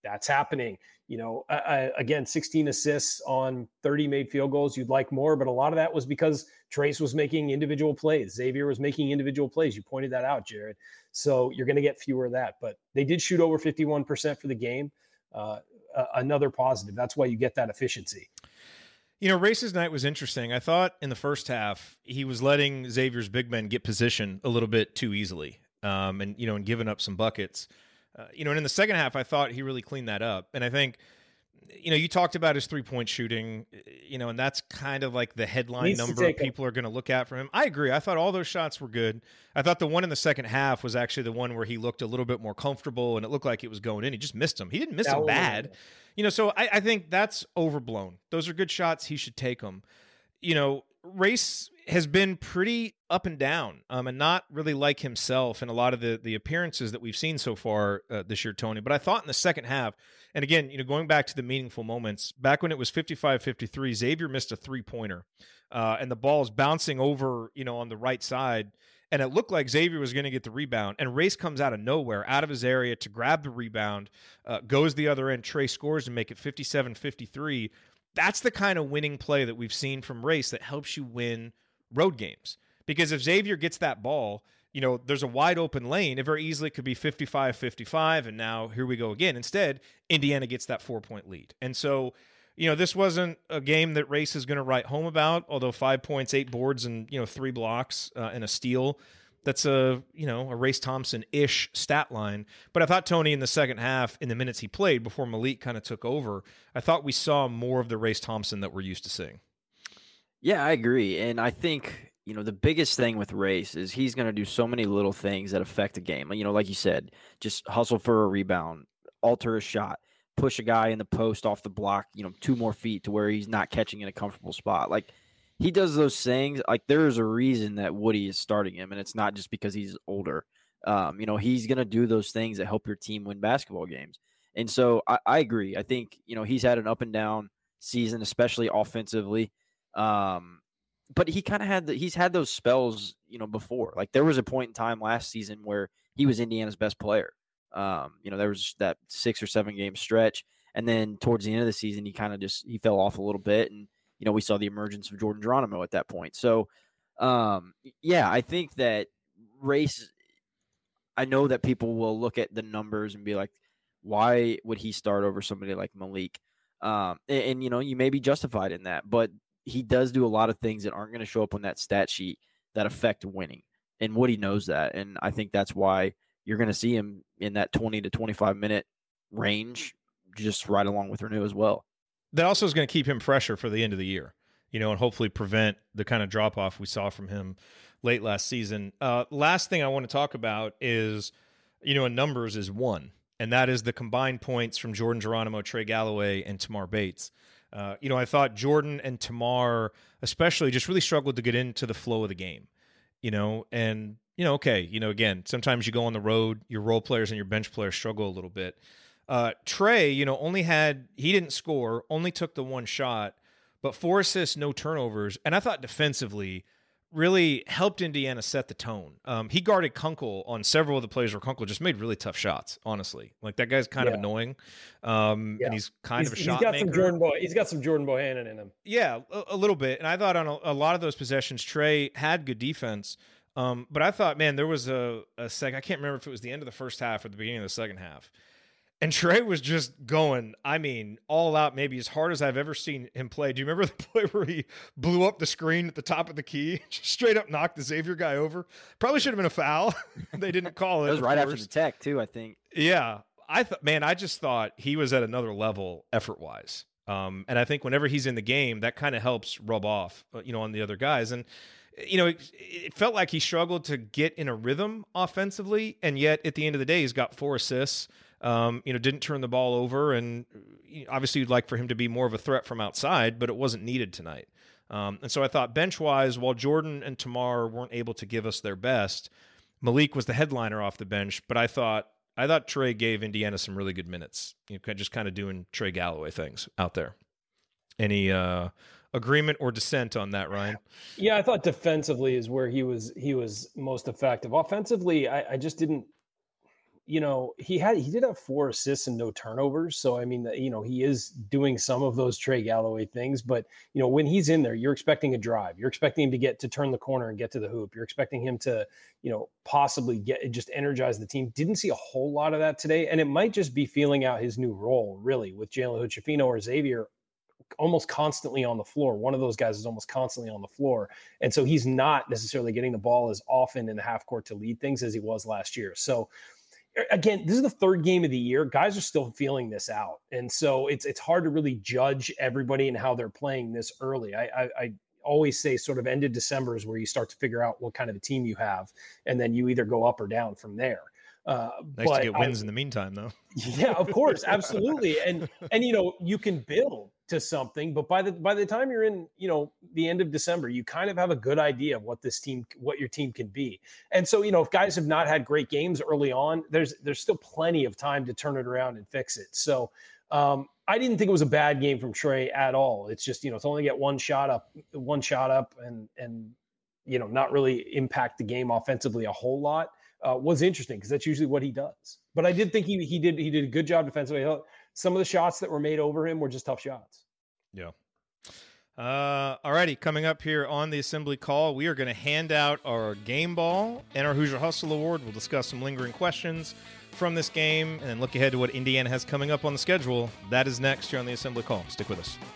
that's happening. You know, uh, again, sixteen assists on thirty made field goals. You'd like more, but a lot of that was because Trayce was making individual plays. Xavier was making individual plays. You pointed that out, Jared. So you're going to get fewer of that. But they did shoot over fifty-one percent for the game. Uh, uh, another positive. That's why you get that efficiency. You know, Race's night was interesting. I thought in the first half, he was letting Xavier's big men get position a little bit too easily, um, and, you know, and giving up some buckets. Uh, you know, and in the second half, I thought he really cleaned that up. And I think, you know, you talked about his three-point shooting, you know, and that's kind of like the headline Needs number people are going to look at from him. I agree. I thought all those shots were good. I thought the one in the second half was actually the one where he looked a little bit more comfortable and it looked like it was going in. He just missed them. He didn't miss That them was- bad. You know, so I, I think that's overblown. Those are good shots. He should take them. You know, Race has been pretty up and down, um, and not really like himself in a lot of the the appearances that we've seen so far uh, this year, Tony. But I thought in the second half, and again, you know, going back to the meaningful moments, back when it was fifty-five fifty-three, Xavier missed a three-pointer, uh, and the ball's bouncing over, you know, on the right side, and it looked like Xavier was going to get the rebound, and Race comes out of nowhere, out of his area to grab the rebound, uh, goes the other end, Trey scores to make it fifty-seven fifty-three. That's the kind of winning play that we've seen from Race that helps you win road games. Because if Xavier gets that ball, you know, there's a wide open lane. It very easily could be fifty-five fifty-five, and now here we go again. Instead, Indiana gets that four-point lead. And so, you know, this wasn't a game that Race is going to write home about, although five points, eight boards, and, you know, three blocks uh, and a steal. That's a, you know, a Race Thompson-ish stat line. But I thought Tony in the second half, in the minutes he played before Malik kind of took over, I thought we saw more of the Race Thompson that we're used to seeing. Yeah, I agree. And I think, you know, the biggest thing with Race is he's going to do so many little things that affect the game. You know, like you said, just hustle for a rebound, alter a shot, push a guy in the post off the block, you know, two more feet to where he's not catching in a comfortable spot. Like, he does those things. Like, there's a reason that Woody is starting him, and it's not just because he's older. Um, you know, he's going to do those things that help your team win basketball games. And so I, I agree. I think, you know, he's had an up and down season, especially offensively. Um, but he kind of had the, he's had those spells, you know, before. Like, there was a point in time last season where he was Indiana's best player. Um, you know, there was that six or seven game stretch, and then towards the end of the season, he kind of just he fell off a little bit, and you know, we saw the emergence of Jordan Geronimo at that point. So, um, yeah, I think that Race. I know that people will look at the numbers and be like, "Why would he start over somebody like Malik?" Um, and, and you know, you may be justified in that, but he does do a lot of things that aren't going to show up on that stat sheet that affect winning, and Woody knows that, and I think that's why you're going to see him in that twenty to twenty-five minute range, just right along with Renew as well. That also is going to keep him fresher for the end of the year, you know, and hopefully prevent the kind of drop off we saw from him late last season. Uh, last thing I want to talk about is, you know, in numbers is one, and that is the combined points from Jordan Geronimo, Trey Galloway, and Tamar Bates. Uh, you know, I thought Jordan and Tamar especially just really struggled to get into the flow of the game, you know, and, you know, okay, you know, again, sometimes you go on the road, your role players and your bench players struggle a little bit. Uh, Trey, you know, only had, he didn't score, only took the one shot, but four assists, no turnovers. And I thought defensively really helped Indiana set the tone. Um, he guarded Kunkel on several of the plays where Kunkel just made really tough shots, honestly. Like, that guy's kind Yeah. of annoying. Um, Yeah. and he's kind He's, of a he's shot got maker. some Jordan Boy. He's got some Jordan Bohannon in him. Yeah, a, a little bit. And I thought on a, a lot of those possessions, Trey had good defense. Um, but I thought, man, there was a, a sec. I can't remember if it was the end of the first half or the beginning of the second half. And Trey was just going, I mean, all out, maybe as hard as I've ever seen him play. Do you remember the play where he blew up the screen at the top of the key? Just straight up knocked the Xavier guy over. Probably should have been a foul. They didn't call it. It was right course. after the tech, too, I think. Yeah. I thought, man, I just thought he was at another level effort-wise. Um, and I think whenever he's in the game, that kind of helps rub off, you know, on the other guys. And, you know, it, it felt like he struggled to get in a rhythm offensively, and yet at the end of the day, he's got four assists. Um, you know, didn't turn the ball over, and obviously you'd like for him to be more of a threat from outside, but it wasn't needed tonight. Um, and so I thought bench-wise, while Jordan and Tamar weren't able to give us their best, Malik was the headliner off the bench, but I thought I thought Trey gave Indiana some really good minutes, you know, just kind of doing Trey Galloway things out there. Any uh, agreement or dissent on that, Ryan? Yeah, I thought defensively is where he was he was most effective. Offensively, I, I just didn't you know, he had he did have four assists and no turnovers. So I mean, you know, he is doing some of those Trey Galloway things. But you know, when he's in there, you're expecting a drive. You're expecting him to get to turn the corner and get to the hoop. You're expecting him to, you know, possibly get just energize the team. Didn't see a whole lot of that today, and it might just be feeling out his new role, really, with Jalen Hood-Schifino or Xavier almost constantly on the floor. One of those guys is almost constantly on the floor. And so he's not necessarily getting the ball as often in the half court to lead things as he was last year. So again, this is the third game of the year. Guys are still feeling this out. And so it's, it's hard to really judge everybody and how they're playing this early. I, I, I always say sort of end of December is where you start to figure out what kind of a team you have. And then you either go up or down from there. Uh, nice but to get wins I, in the meantime, though. Yeah, of course. Absolutely. And, and, you know, you can build to something, but by the, by the time you're in, you know, the end of December, you kind of have a good idea of what this team, what your team can be. And so, you know, if guys have not had great games early on, there's, there's still plenty of time to turn it around and fix it. So um, I didn't think it was a bad game from Trey at all. It's just, you know, to only get one shot up, one shot up and, and, you know, not really impact the game offensively a whole lot. Uh, was interesting because that's usually what he does. But I did think he he did he did a good job defensively. Some of the shots that were made over him were just tough shots. Yeah. Uh, all righty, coming up here on the Assembly Call, we are going to hand out our game ball and our Hoosier Hustle Award. We'll discuss some lingering questions from this game and then look ahead to what Indiana has coming up on the schedule. That is next here on the Assembly Call. Stick with us.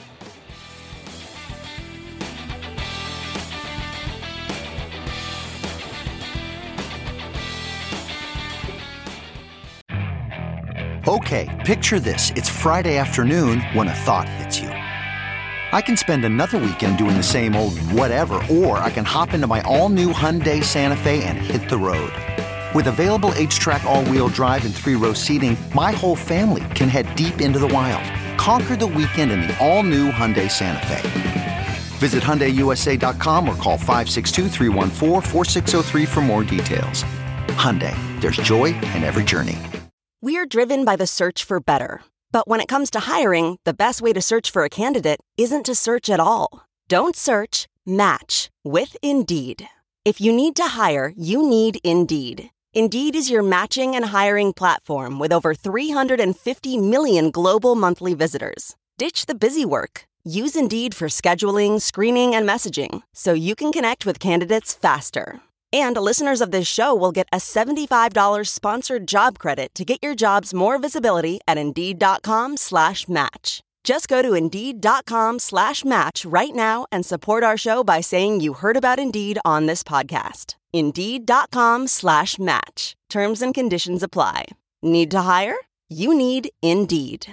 Okay, picture this. It's Friday afternoon when a thought hits you. I can spend another weekend doing the same old whatever, or I can hop into my all-new Hyundai Santa Fe and hit the road. With available H-Track all-wheel drive and three-row seating, my whole family can head deep into the wild. Conquer the weekend in the all-new Hyundai Santa Fe. Visit Hyundai U S A dot com or call five six two, three one four, four six zero three for more details. Hyundai, there's joy in every journey. We're driven by the search for better. But when it comes to hiring, the best way to search for a candidate isn't to search at all. Don't search, match with Indeed. If you need to hire, you need Indeed. Indeed is your matching and hiring platform with over three hundred fifty million global monthly visitors. Ditch the busy work. Use Indeed for scheduling, screening, and messaging so you can connect with candidates faster. And listeners of this show will get a seventy-five dollars sponsored job credit to get your jobs more visibility at Indeed.com slash match. Just go to Indeed.com slash match right now and support our show by saying you heard about Indeed on this podcast. Indeed.com slash match. Terms and conditions apply. Need to hire? You need Indeed.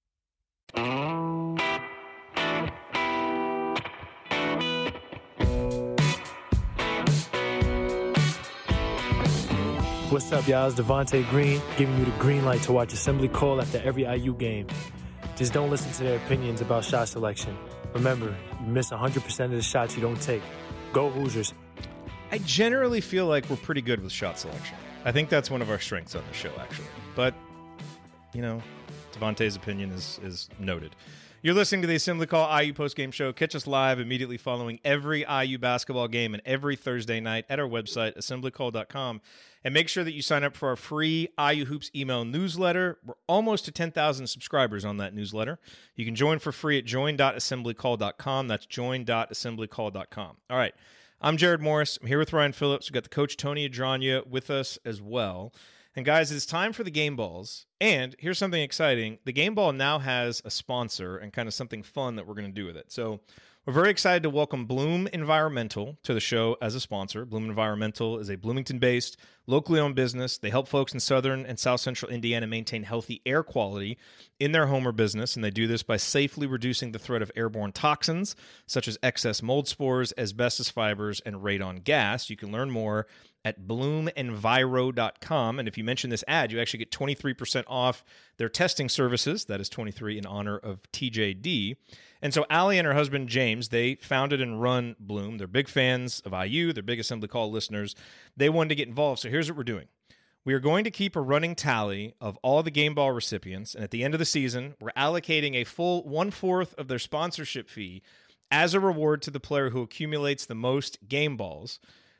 What's up, y'all? It's Devontae Green, giving you the green light to watch Assembly Call after every I U game. Just don't listen to their opinions about shot selection. Remember, you miss one hundred percent of the shots you don't take. Go Hoosiers. I generally feel like we're pretty good with shot selection. I think that's one of our strengths on the show, actually. But, you know, Devontae's opinion is, is noted. You're listening to the Assembly Call I U postgame show. Catch us live immediately following every I U basketball game and every Thursday night at our website, assembly call dot com. And make sure that you sign up for our free I U Hoops email newsletter. We're almost to ten thousand subscribers on that newsletter. You can join for free at join dot assembly call dot com. That's join dot assembly call dot com. All right. I'm Jared Morris. I'm here with Ryan Phillips. We've got the coach, Tony Adranya, with us as well. And guys, it's time for the game balls. And here's something exciting. The game ball now has a sponsor and kind of something fun that we're going to do with it. So we're very excited to welcome Bloom Environmental to the show as a sponsor. Bloom Environmental is a Bloomington-based, locally owned business. They help folks in southern and south central Indiana maintain healthy air quality in their home or business, and they do this by safely reducing the threat of airborne toxins, such as excess mold spores, asbestos fibers, and radon gas. You can learn more at bloom enviro dot com, and if you mention this ad, you actually get twenty-three percent off their testing services. That is twenty-three in honor of T J D. And so Allie and her husband, James, they founded and run Bloom. They're big fans of I U. They're big Assembly Call listeners. They wanted to get involved, so here's what we're doing. We are going to keep a running tally of all the game ball recipients, and at the end of the season, we're allocating a full one-fourth of their sponsorship fee as a reward to the player who accumulates the most game balls.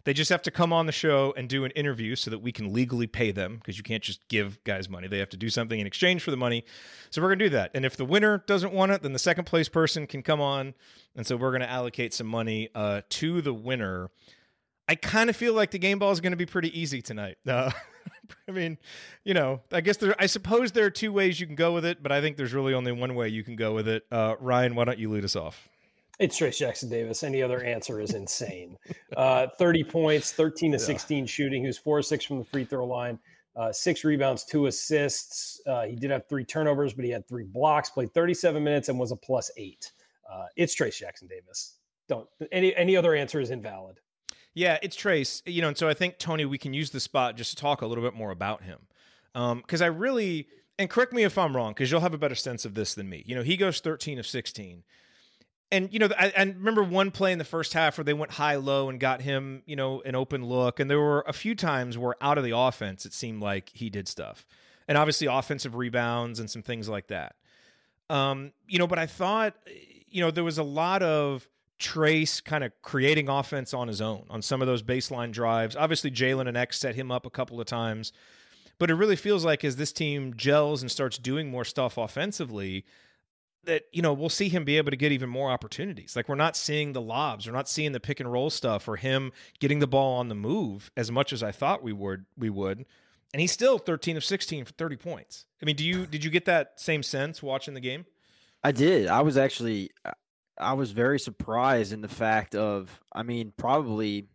They just have to come on the show and do an interview so that we can legally pay them, because you can't just give guys money. They have to do something in exchange for the money. So we're going to do that. And if the winner doesn't want it, then the second place person can come on. And so we're going to allocate some money uh, to the winner. I kind of feel like the game ball is going to be pretty easy tonight. Uh, I mean, you know, I guess there, I suppose there are two ways you can go with it, but I think there's really only one way you can go with it. Uh, Ryan, why don't you lead us off? It's Trayce Jackson-Davis. Any other answer is insane. Uh, thirty points, thirteen to sixteen yeah. shooting. He was four or six from the free throw line, uh, six rebounds, two assists. Uh, he did have three turnovers, but he had three blocks, played thirty-seven minutes and was a plus eight. Uh, it's Trayce Jackson-Davis. Don't any, any other answer is invalid. Yeah, it's Trayce. You know, and so I think, Tony, we can use the spot just to talk a little bit more about him. Um, cause I really, and correct me if I'm wrong, cause you'll have a better sense of this than me. You know, he goes thirteen of sixteen. And, you know, I, I remember one play in the first half where they went high-low and got him, you know, an open look. And there were a few times where out of the offense, it seemed like he did stuff. And obviously offensive rebounds and some things like that. Um, you know, but I thought, you know, there was a lot of Trayce kind of creating offense on his own on some of those baseline drives. Obviously, Jalen and X set him up a couple of times. But it really feels like as this team gels and starts doing more stuff offensively, that, you know, we'll see him be able to get even more opportunities. Like, we're not seeing the lobs, we're not seeing the pick and roll stuff, or him getting the ball on the move as much as I thought we would. We would, and he's still thirteen of sixteen for thirty points. I mean, do you did you get that same sense watching the game? I did. I was actually, I was very surprised in the fact of, I mean, probably,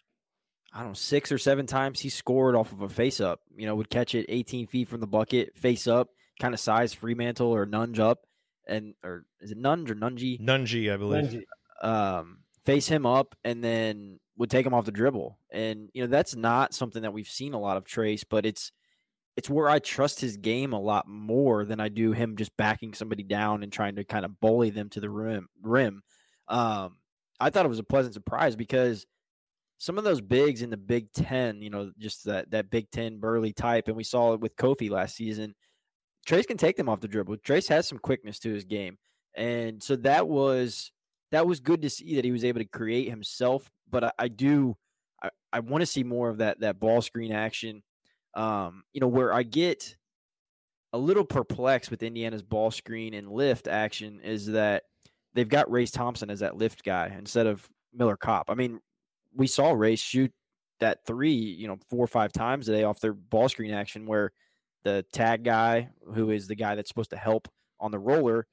I don't know, six or seven times he scored off of a face up. You know, would catch it eighteen feet from the bucket, face up, kind of size Fremantle or Nunge up. And or is it Nunge or Nunge? Nunge, I believe. Nunge. Um, face him up and then would take him off the dribble. And you know, that's not something that we've seen a lot of Trayce, but it's it's where I trust his game a lot more than I do him just backing somebody down and trying to kind of bully them to the rim. Rim. Um, I thought it was a pleasant surprise because some of those bigs in the Big Ten, you know, just that that Big Ten burly type, and we saw it with Kofi last season. Trayce can take them off the dribble. Trayce has some quickness to his game. And so that was that was good to see that he was able to create himself. But I, I do I, I want to see more of that that ball screen action. Um, you know, where I get a little perplexed with Indiana's ball screen and lift action is that they've got Race Thompson as that lift guy instead of Miller Kopp. I mean, we saw Race shoot that three, you know, four or five times a day off their ball screen action where the tag guy, who is the guy that's supposed to help on the roller,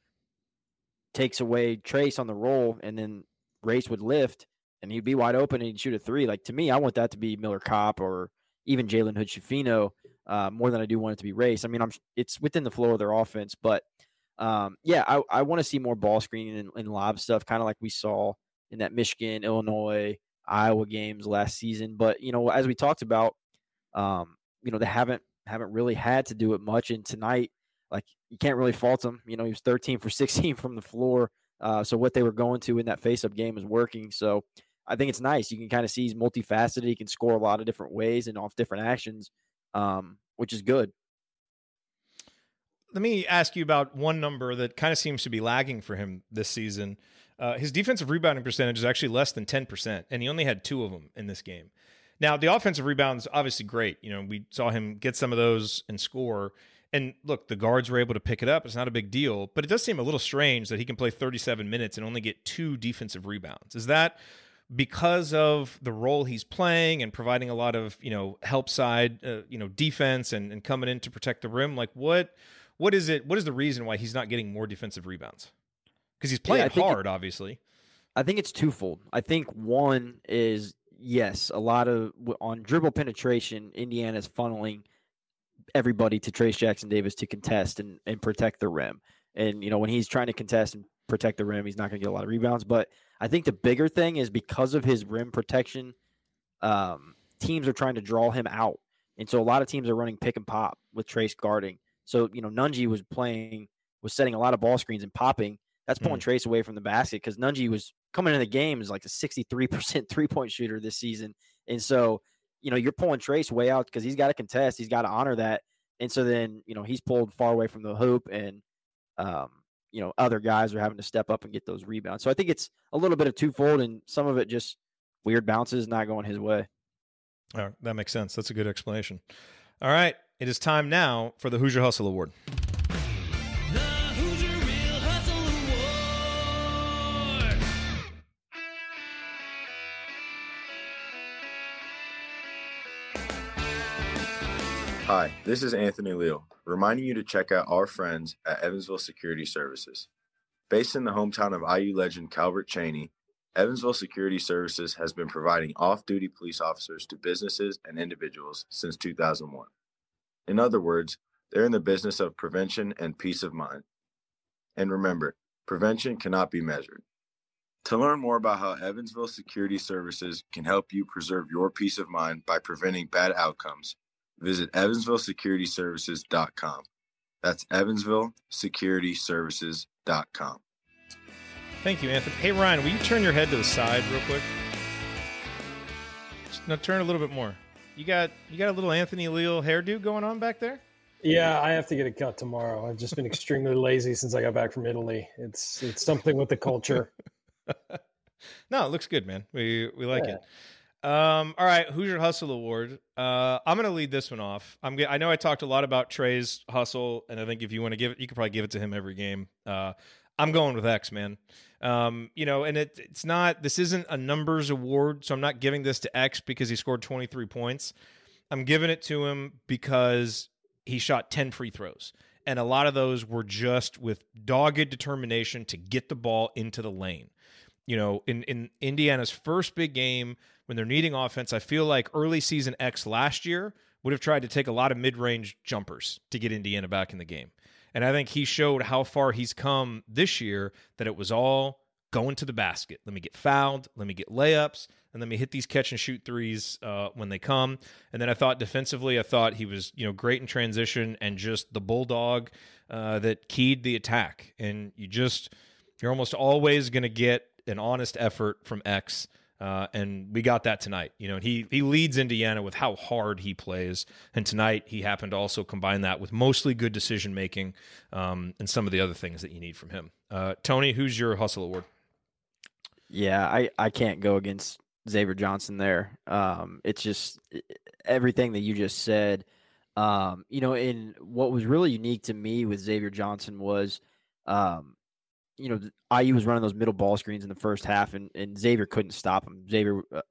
takes away Trayce on the roll, and then Race would lift, and he'd be wide open and he'd shoot a three. Like, to me, I want that to be Miller Kopp or even Jalen Hood-Schifino uh, more than I do want it to be Race. I mean, I'm it's within the flow of their offense, but um, yeah, I, I want to see more ball screening and, and lob stuff, kind of like we saw in that Michigan, Illinois, Iowa games last season. But, you know, as we talked about, um, you know, they haven't haven't really had to do it much. And tonight, like, you can't really fault him. You know, he was thirteen for sixteen from the floor. Uh, so what they were going to in that face-up game is working. So I think it's nice. You can kind of see he's multifaceted. He can score a lot of different ways and off different actions, um, which is good. Let me ask you about one number that kind of seems to be lagging for him this season. Uh, his defensive rebounding percentage is actually less than ten percent, and he only had two of them in this game. Now, the offensive rebounds obviously great. You know, we saw him get some of those and score. And look, the guards were able to pick it up. It's not a big deal, but it does seem a little strange that he can play thirty-seven minutes and only get two defensive rebounds. Is that because of the role he's playing and providing a lot of, you know, help side, uh, you know, defense and, and coming in to protect the rim? Like, what, what is it? What is the reason why he's not getting more defensive rebounds? Because he's playing yeah, hard, it, obviously. I think it's twofold. I think one is, yes, a lot of on dribble penetration, Indiana's funneling everybody to Trayce Jackson-Davis to contest and, and protect the rim. And, you know, when he's trying to contest and protect the rim, he's not going to get a lot of rebounds. But I think the bigger thing is because of his rim protection, um, teams are trying to draw him out. And so a lot of teams are running pick and pop with Trayce guarding. So, you know, Nunge was playing, was setting a lot of ball screens and popping. That's pulling mm. Trayce away from the basket because Nunge was coming into the game as like a sixty-three percent three-point shooter this season. And so, you know, you're pulling Trayce way out because he's got to contest. He's got to honor that. And so then, you know, he's pulled far away from the hoop and, um, you know, other guys are having to step up and get those rebounds. So I think it's a little bit of twofold and some of it just weird bounces not going his way. All right, that makes sense. That's a good explanation. All right, it is time now for the Hoosier Hustle Award. The Hoosier Real Hustle Award. Hi, this is Anthony Leal, reminding you to check out our friends at Evansville Security Services. Based in the hometown of I U legend Calvert Chaney, Evansville Security Services has been providing off-duty police officers to businesses and individuals since two thousand one. In other words, they're in the business of prevention and peace of mind. And remember, prevention cannot be measured. To learn more about how Evansville Security Services can help you preserve your peace of mind by preventing bad outcomes, visit evansville security services dot com. That's evansville security services dot com. Thank you, Anthony. Hey, Ryan, will you turn your head to the side real quick? Just, no, turn a little bit more. You got you got a little Anthony Leal hairdo going on back there? Yeah, I have to get a cut tomorrow. I've just been extremely lazy since I got back from Italy. It's it's something with the culture. No, it looks good, man. We we like yeah. it. Um, all right, Hoosier Hustle Award. Uh, I'm going to lead this one off. I'm. G- I know I talked a lot about Trey's hustle, and I think if you want to give it, you could probably give it to him every game. Uh, I'm going with X, man. Um, you know, and it, it's not. This isn't a numbers award, so I'm not giving this to X because he scored twenty-three points. I'm giving it to him because he shot ten free throws, and a lot of those were just with dogged determination to get the ball into the lane. You know, in, in Indiana's first big game, when they're needing offense, I feel like early season X last year would have tried to take a lot of mid-range jumpers to get Indiana back in the game. And I think he showed how far he's come this year, that it was all going to the basket. Let me get fouled, let me get layups, and let me hit these catch-and-shoot threes uh, when they come. And then I thought defensively, I thought he was you know great in transition and just the bulldog uh, that keyed the attack. And you just, you're almost always going to get an honest effort from X. Uh, and we got that tonight, you know, and he, he leads Indiana with how hard he plays. And tonight he happened to also combine that with mostly good decision-making um, and some of the other things that you need from him. Uh, Tony, who's your Hustle Award? Yeah, I, I can't go against Xavier Johnson there. Um, it's just everything that you just said. Um, you know, and what was really unique to me with Xavier Johnson was, um, you know, I U was running those middle ball screens in the first half, and, and Xavier couldn't stop him. Xavier, uh,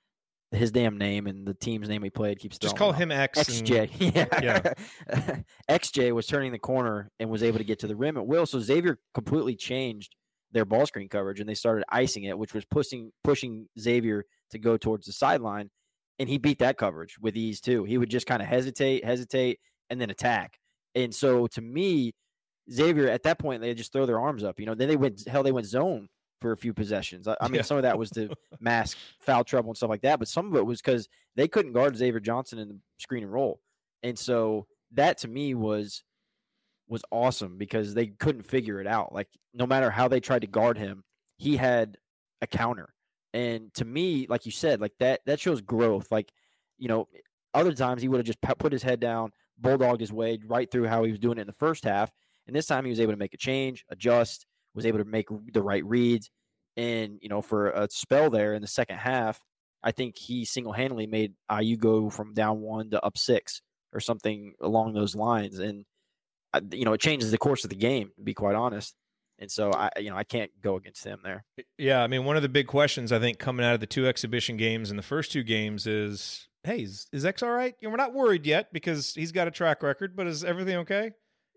his damn name and the team's name he played keeps just call him X. X J. And, yeah. yeah. X J was turning the corner and was able to get to the rim at will. So Xavier completely changed their ball screen coverage, and they started icing it, which was pushing pushing Xavier to go towards the sideline. And he beat that coverage with ease too. He would just kind of hesitate, hesitate, and then attack. And so to me, Xavier, at that point, they just throw their arms up. You know, then they went hell, they went zone for a few possessions. I, I mean, yeah. Some of that was to mask foul trouble and stuff like that, but some of it was because they couldn't guard Xavier Johnson in the screen and roll. And so that to me was was awesome because they couldn't figure it out. Like no matter how they tried to guard him, he had a counter. And to me, like you said, like that that shows growth. Like, you know, other times he would have just put his head down, bulldogged his way right through how he was doing it in the first half. And this time he was able to make a change, adjust, was able to make the right reads. And, you know, for a spell there in the second half, I think he single-handedly made I U go from down one to up six or something along those lines. And, you know, it changes the course of the game, to be quite honest. And so, I, you know, I can't go against him there. Yeah, I mean, one of the big questions, I think, coming out of the two exhibition games and the first two games is, hey, is, is X all right? You know, we're not worried yet because he's got a track record, but is everything okay?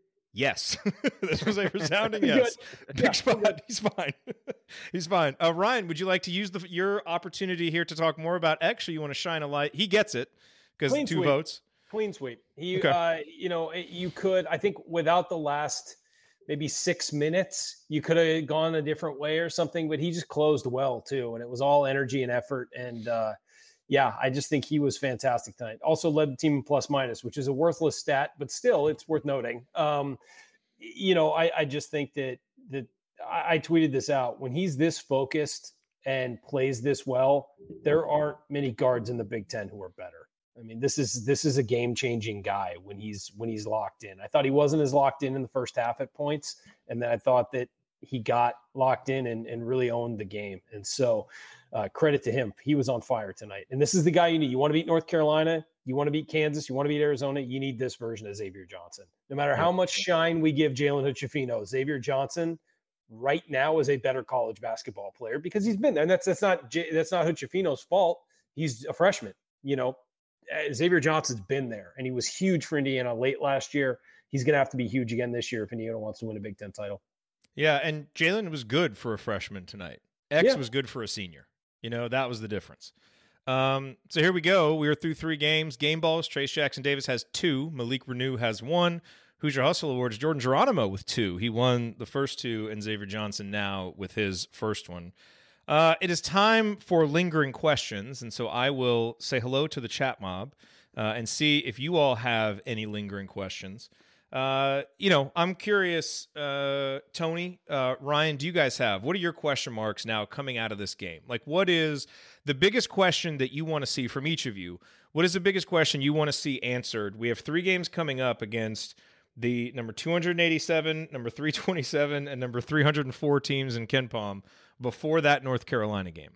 Yes. This was a resounding yes. Big yeah. spot. He's fine. He's fine. Uh, Ryan, would you like to use the, your opportunity here to talk more about X, or you want to shine a light? He gets it because two sweep. votes. Clean sweep. He, okay. uh, you know, you could, I think without the last maybe six minutes, you could have gone a different way or something, but he just closed well too. And it was all energy and effort. And, uh, yeah, I just think he was fantastic tonight. Also led the team in plus minus, which is a worthless stat, but still it's worth noting. Um, you know, I, I just think that that I, I tweeted this out. When he's this focused and plays this well, there aren't many guards in the Big Ten who are better. I mean, this is this is a game-changing guy when he's when he's locked in. I thought he wasn't as locked in in the first half at points, and then I thought that he got locked in and, and really owned the game. And so uh, credit to him. He was on fire tonight. And this is the guy you need. You want to beat North Carolina, you want to beat Kansas, you want to beat Arizona, you need this version of Xavier Johnson. No matter how much shine we give Jalen Hood-Schifino, Xavier Johnson right now is a better college basketball player because he's been there. And that's that's not that's not Hood-Schifino's fault. He's a freshman. You know, Xavier Johnson's been there, and he was huge for Indiana late last year. He's going to have to be huge again this year if Indiana wants to win a Big Ten title. Yeah, and Jalen was good for a freshman tonight. X Yeah. was good for a senior. You know, that was the difference. Um, so here we go. We are through three games. Game balls, Trace Jackson Davis has two. Malik Renew has one. Hoosier Hustle Awards, Jordan Geronimo with two. He won the first two, and Xavier Johnson now with his first one. Uh, it is time for lingering questions, and so I will say hello to the chat mob uh, and see if you all have any lingering questions. Uh, you know, I'm curious, uh, Tony, uh, Ryan, do you guys have, what are your question marks now coming out of this game? Like, what is the biggest question that you want to see from each of you? What is the biggest question you want to see answered? We have three games coming up against the number two hundred eighty-seven, number three twenty-seven, and number three hundred four teams in KenPom before that North Carolina game.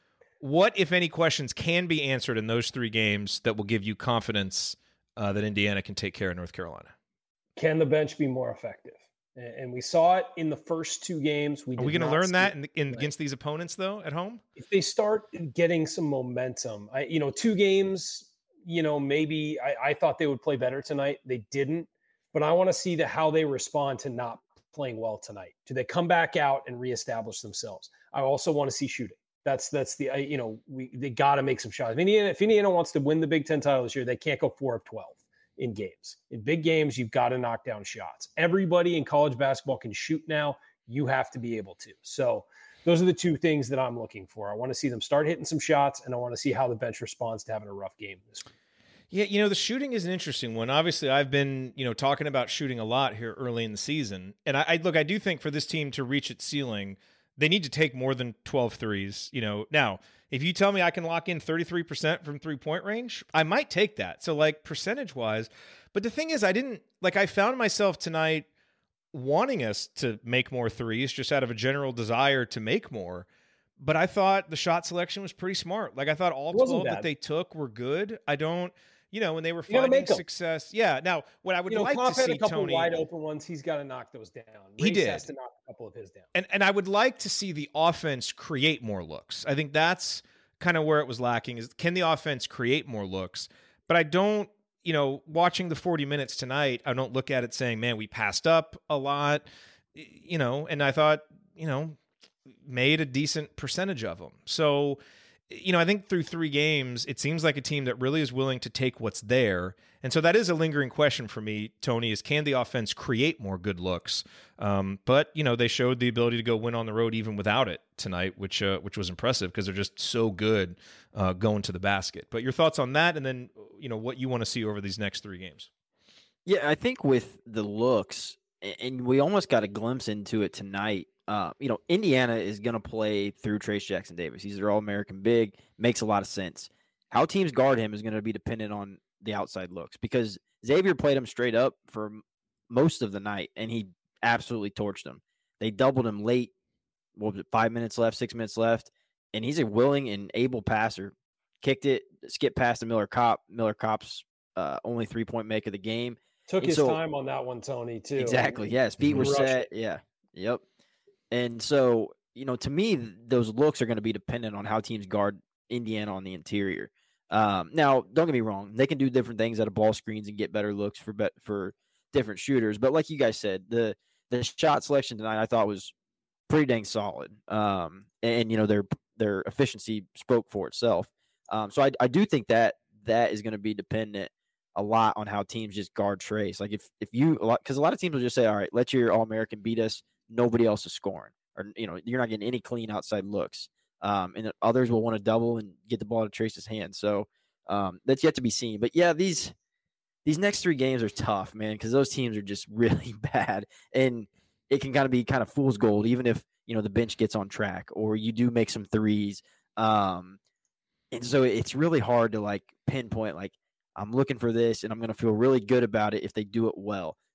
What, if any, questions can be answered in those three games that will give you confidence uh, that Indiana can take care of North Carolina? Can the bench be more effective? And we saw it in the first two games. We Are we going to learn that in, in against these opponents, though, at home? If they start getting some momentum, I, you know, two games, you know, maybe I, I thought they would play better tonight. They didn't. But I want to see the, how they respond to not playing well tonight. Do they come back out and reestablish themselves? I also want to see shooting. That's that's the, you know, we they got to make some shots. If Indiana, if Indiana wants to win the Big Ten title this year, they can't go four of twelve in games. In big games, you've got to knock down shots. Everybody in college basketball can shoot now. You have to be able to. So those are the two things that I'm looking for. I want to see them start hitting some shots, and I want to see how the bench responds to having a rough game this week. Yeah, you know, the shooting is an interesting one. Obviously, I've been, you know, talking about shooting a lot here early in the season. And I, I look, I do think for this team to reach its ceiling, they need to take more than twelve threes. You know, now, if you tell me I can lock in thirty-three percent from three-point range, I might take that. So, like, percentage-wise. But the thing is, I didn't, like, I found myself tonight wanting us to make more threes just out of a general desire to make more. But I thought the shot selection was pretty smart. Like, I thought all twelve that they took were good. I don't... You know, when they were finding success. Yeah. Now, what I would you know, like Klopp to see, had a couple Tony, wide open ones. He's got to knock those down. He Race did. has to knock a couple of his down. And and I would like to see the offense create more looks. I think that's kind of where it was lacking. Is can the offense create more looks? But I don't. You know, watching the forty minutes tonight, I don't look at it saying, "Man, we passed up a lot." You know, and I thought, you know, made a decent percentage of them. So. You know, I think through three games, it seems like a team that really is willing to take what's there. And so that is a lingering question for me, Tony, is can the offense create more good looks? Um, but, you know, they showed the ability to go win on the road even without it tonight, which uh, which was impressive because they're just so good uh, going to the basket. But your thoughts on that and then, you know, what you want to see over these next three games? Yeah, I think with the looks, and we almost got a glimpse into it tonight, Uh, you know, Indiana is going to play through Trace Jackson Davis. He's their All-American big. Makes a lot of sense. How teams guard him is going to be dependent on the outside looks because Xavier played him straight up for most of the night, and he absolutely torched him. They doubled him late. What was it, five minutes left, six minutes left, and he's a willing and able passer. Kicked it, skipped past the Miller Kopp. Miller Kopp's uh, only three-point make of the game. Took and his so, time on that one, Tony, too. Exactly, yes. Feet were set. Yeah, yep. And so, you know, to me, those looks are going to be dependent on how teams guard Indiana on the interior. Um, now, don't get me wrong. They can do different things out of ball screens and get better looks for bet for different shooters. But like you guys said, the the shot selection tonight I thought was pretty dang solid. Um, and, you know, their their efficiency spoke for itself. Um, so I, I do think that that is going to be dependent a lot on how teams just guard Trace. Like if, if you, because a, a lot of teams will just say, all right, let your All-American beat us. Nobody else is scoring, or, you know, you're not getting any clean outside looks. Um, and others will want to double and get the ball to Trace's hand. So um, that's yet to be seen. But yeah, these these next three games are tough, man, because those teams are just really bad, and it can kind of be kind of fool's gold, even if, you know, the bench gets on track or you do make some threes. Um, and so it's really hard to like pinpoint, like, I'm looking for this and I'm going to feel really good about it if they do it well.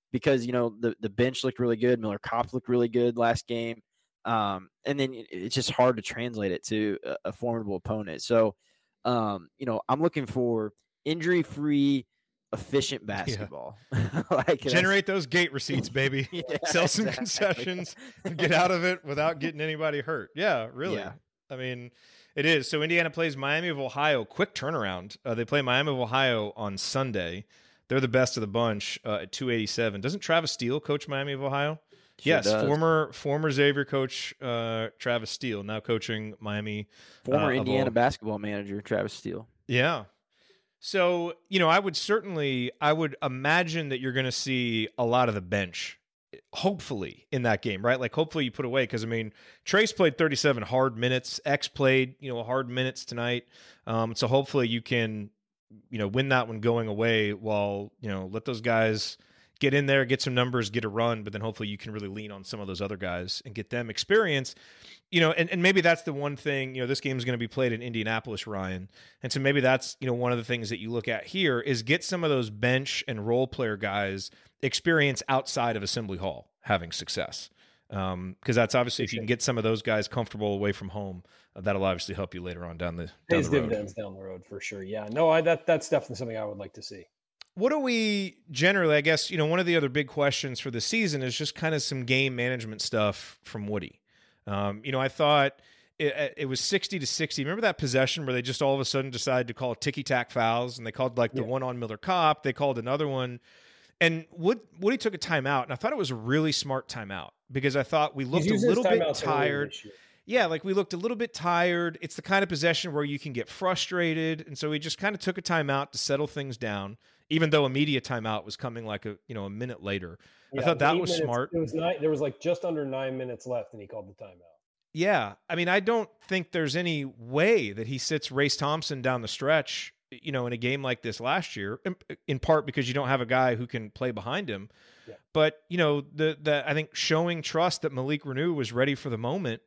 because, you know, the, the bench looked really good. Miller Kopp looked really good last game. Um, and then it's just hard to translate it to a, a formidable opponent. So, um, you know, I'm looking for injury-free, efficient basketball. Yeah. like Generate those gate receipts, baby. Yeah, Sell some exactly. concessions and get out of it without getting anybody hurt. Yeah, really. Yeah. I mean, it is. So Indiana plays Miami of Ohio. Quick turnaround. Uh, they play Miami of Ohio on Sunday. They're the best of the bunch uh, at two eighty-seven. Doesn't Travis Steele coach Miami of Ohio? Sure yes, does. former former Xavier coach uh, Travis Steele, now coaching Miami. Former uh, of Indiana Ohio. basketball manager, Travis Steele. Yeah. So, you know, I would certainly, I would imagine that you're going to see a lot of the bench, hopefully, in that game, right? Like, hopefully you put away, because, I mean, Trace played thirty-seven hard minutes. X played, you know, hard minutes tonight. Um, so hopefully you can, you know, win that one going away while, you know, let those guys get in there, get some numbers, get a run, but then hopefully you can really lean on some of those other guys and get them experience. You know, and, and maybe that's the one thing, you know, this game is going to be played in Indianapolis, Ryan. And so maybe that's, you know, one of the things that you look at here is get some of those bench and role player guys experience outside of Assembly Hall having success. Um, because that's obviously, if you can get some of those guys comfortable away from home, uh, that'll obviously help you later on down the, down Pays the road. dividends down the road for sure. Yeah, no, I, that that's definitely something I would like to see. What do we generally, I guess, you know, one of the other big questions for the season is just kind of some game management stuff from Woody. Um, you know, I thought it, it was sixty to sixty. Remember that possession where they just all of a sudden decided to call ticky-tack fouls, and they called like the Yeah. one on Miller Kopp. They called another one. And Wood, Woody took a timeout, and I thought it was a really smart timeout because I thought we looked a He's using his little bit timeouts earlier tired. this year. Yeah, like we looked a little bit tired. It's the kind of possession where you can get frustrated. And so he just kind of took a timeout to settle things down, even though a media timeout was coming like a, you know, a minute later. I Yeah, thought that eight was minutes- smart. It was nine, there was like just under nine minutes left, and he called the timeout. Yeah. I mean, I don't think there's any way that he sits Race Thompson down the stretch, you know, in a game like this last year, in, in part because you don't have a guy who can play behind him. Yeah. But, you know, the, the, I think showing trust that Malik Renew was ready for the moment,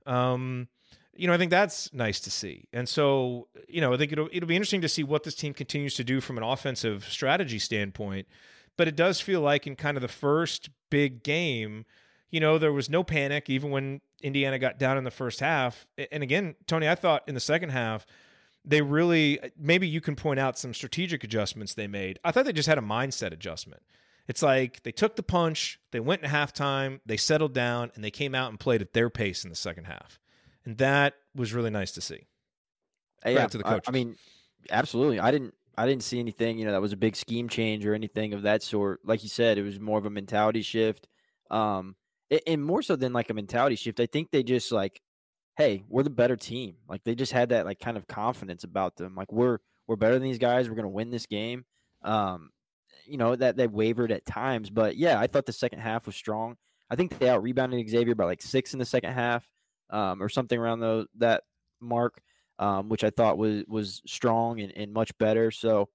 um, you know, I think that's nice to see. And so, you know, I think it'll, it'll be interesting to see what this team continues to do from an offensive strategy standpoint. But it does feel like in kind of the first big game, you know, there was no panic, even when Indiana got down in the first half. And again, Tony, I thought in the second half, they really, maybe you can point out some strategic adjustments they made. I thought they just had a mindset adjustment. It's like they took the punch, they went in halftime, they settled down, and they came out and played at their pace in the second half. And that was really nice to see. Yeah, Credit to the I- coaches. I mean, absolutely. I didn't I didn't see anything, you know, that was a big scheme change or anything of that sort. Like you said, it was more of a mentality shift. Um, a- and more so than like a mentality shift, I think they just like, hey, we're the better team. Like they just had that like kind of confidence about them. Like we're we're better than these guys. We're gonna win this game. Um, you know, that they wavered at times, but yeah, I thought the second half was strong. I think they out rebounded Xavier by like six in the second half, um, or something around the, that mark. Um, which I thought was was strong and, and much better. So,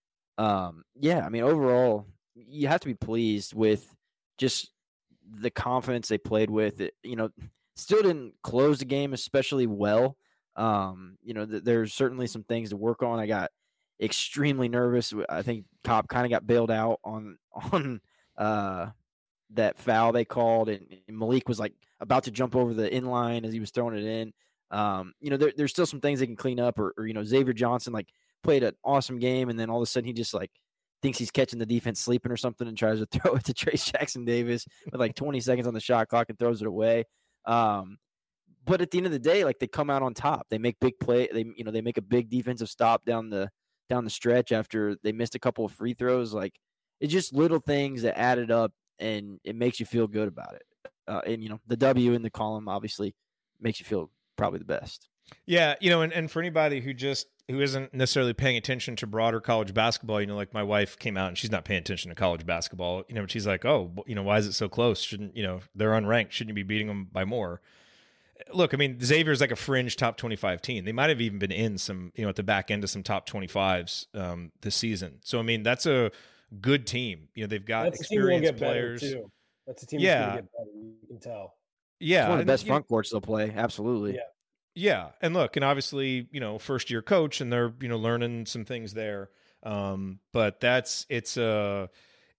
um, yeah, I mean, overall, you have to be pleased with just the confidence they played with. It, you know, still didn't close the game especially well. Um, you know, th- there's certainly some things to work on. I got extremely nervous. I think Kopp kind of got bailed out on on uh, that foul they called, and, and Malik was like about to jump over the inline as he was throwing it in. Um, you know, there, there's still some things they can clean up, or, or, you know, Xavier Johnson, like, played an awesome game, and then all of a sudden he just, like, thinks he's catching the defense sleeping or something and tries to throw it to Trace Jackson Davis with, like, twenty seconds on the shot clock and throws it away. Um, but at the end of the day, like, they come out on top. They make big play. They, you know, they make a big defensive stop down the down the stretch after they missed a couple of free throws. Like, it's just little things that added up, and it makes you feel good about it. Uh, and, you know, the W in the column obviously makes you feel probably the best. Yeah, you know, and, and for anybody who just who isn't necessarily paying attention to broader college basketball, you know, like my wife came out and she's not paying attention to college basketball, you know, but she's like, oh, you know, why is it so close? Shouldn't, you know, they're unranked. Shouldn't you be beating them by more? Look, I mean, Xavier's like a fringe top twenty-five team. They might have even been in some, you know, at the back end of some top twenty-fives um, this season. So, I mean, that's a good team. You know, they've got That's a team that'll experienced get better, players. too. That's a team Yeah. that's going to get better. You can tell. Yeah. It's one of and, the best you know, front courts they'll play. Absolutely. Yeah. Yeah, and look, and obviously, you know, first year coach, and they're, you know, learning some things there. Um, but that's it's a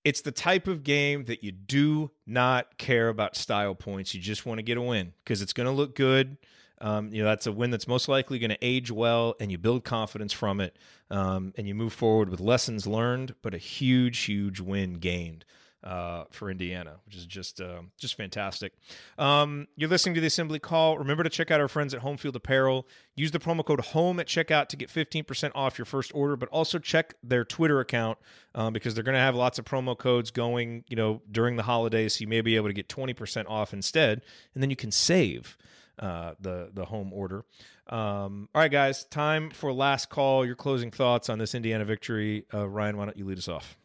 It's the type of game that you do not care about style points. You just want to get a win because it's going to look good. Um, you know, that's a win that's most likely going to age well, and you build confidence from it, um, and you move forward with lessons learned, but a huge, huge win gained uh, for Indiana, which is just uh, just fantastic. Um, you're listening to the Assembly Call. Remember to check out our friends at Home Field Apparel. Use the promo code HOME at checkout to get fifteen percent off your first order, but also check their Twitter account um, because they're going to have lots of promo codes going, you know, during the holidays, so you may be able to get twenty percent off instead, and then you can save uh, the, the home order. Um, all right, guys, time for last call. Your closing thoughts on this Indiana victory. Uh, Ryan, why don't you lead us off?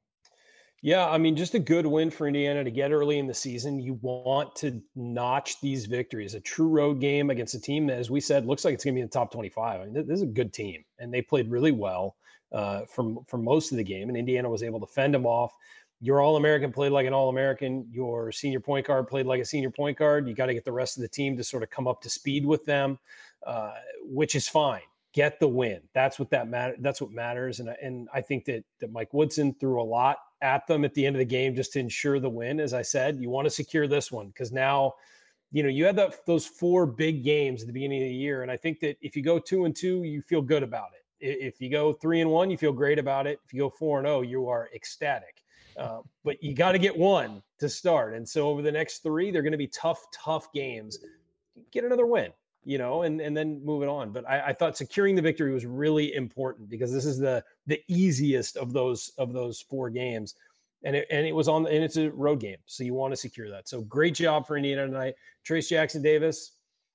Yeah, I mean, just a good win for Indiana to get early in the season. You want to notch these victories. A true road game against a team that, as we said, looks like it's going to be in the top twenty-five. I mean, this is a good team, and they played really well uh, from, for most of the game, and Indiana was able to fend them off. Your All-American played like an All-American. Your senior point guard played like a senior point guard. You got to get the rest of the team to sort of come up to speed with them, uh, which is fine. Get the win. That's what that matter. That's what matters. And, and I think that, that Mike Woodson threw a lot at them at the end of the game just to ensure the win. As I said, you want to secure this one because now, you know, you had that, those four big games at the beginning of the year. And I think that if you go two and two, you feel good about it. If you go three and one, you feel great about it. If you go four and oh, you are ecstatic. Uh, but you got to get one to start. And so over the next three, they're going to be tough, tough games. Get another win, you know, and, and then move it on. But I, I thought securing the victory was really important because this is the the easiest of those of those four games. And it, and it was on, and it's a road game. So you want to secure that. So great job for Indiana tonight. Trayce Jackson-Davis,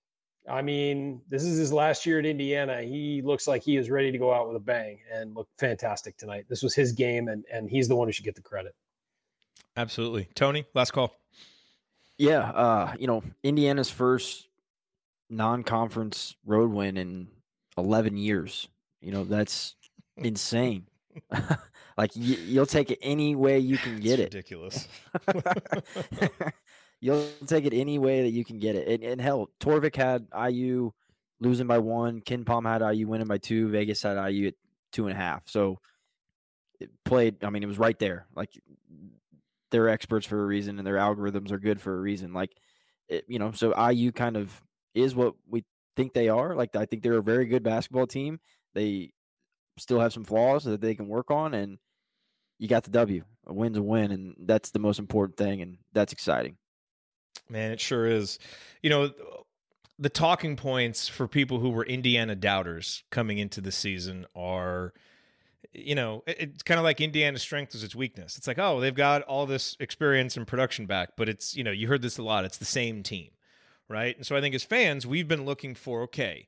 I mean, this is his last year at Indiana. He looks like he is ready to go out with a bang and look fantastic tonight. This was his game, and and he's the one who should get the credit. Absolutely. Tony, last call. Yeah, uh, you know, Indiana's first non-conference road win in eleven years. You know, that's insane. Like, you, you'll take it any way you can get it's it. Ridiculous. You'll take it any way that you can get it. And, and hell, Torvik had I U losing by one. Ken Palm had I U winning by two. Vegas had I U at two and a half. So it played, I mean, it was right there. Like, they're experts for a reason, and their algorithms are good for a reason. Like, it, you know, so I U kind of is what we think they are. Like, I think they're a very good basketball team. They still have some flaws that they can work on, and you got the W. A win's a win, and that's the most important thing, and that's exciting. Man, it sure is. You know, the talking points for people who were Indiana doubters coming into the season are, you know, it's kind of like Indiana's strength is its weakness. It's like, oh, they've got all this experience and production back, but it's, you know, you heard this a lot. It's the same team, right? And so I think as fans, we've been looking for, okay,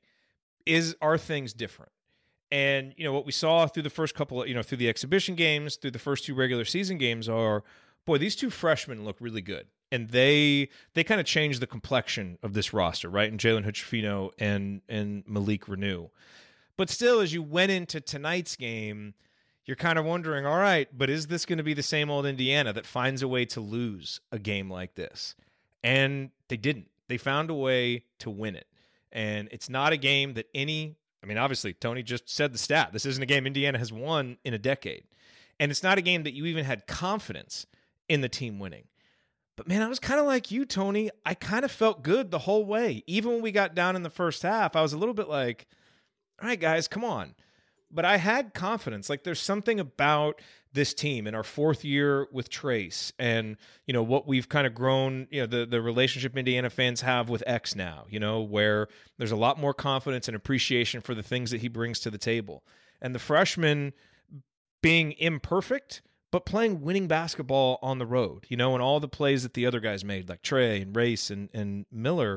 is are things different? And, you know, what we saw through the first couple of, you know, through the exhibition games, through the first two regular season games are, boy, these two freshmen look really good. And they they kind of changed the complexion of this roster, right? And Jalen Hood-Schifino and and Malik Renew. But still, as you went into tonight's game, you're kind of wondering, all right, but is this going to be the same old Indiana that finds a way to lose a game like this? And they didn't. They found a way to win it. And it's not a game that any, I mean, obviously, Tony just said the stat. This isn't a game Indiana has won in a decade. And it's not a game that you even had confidence in the team winning. But, man, I was kind of like you, Tony. I kind of felt good the whole way. Even when we got down in the first half, I was a little bit like, all right, guys, come on. But I had confidence. Like, there's something about this team in our fourth year with Trayce and, you know, what we've kind of grown, you know, the, the relationship Indiana fans have with X now, you know, where there's a lot more confidence and appreciation for the things that he brings to the table. And the freshman being imperfect, but playing winning basketball on the road, you know, and all the plays that the other guys made, like Trey and Race and, and Miller,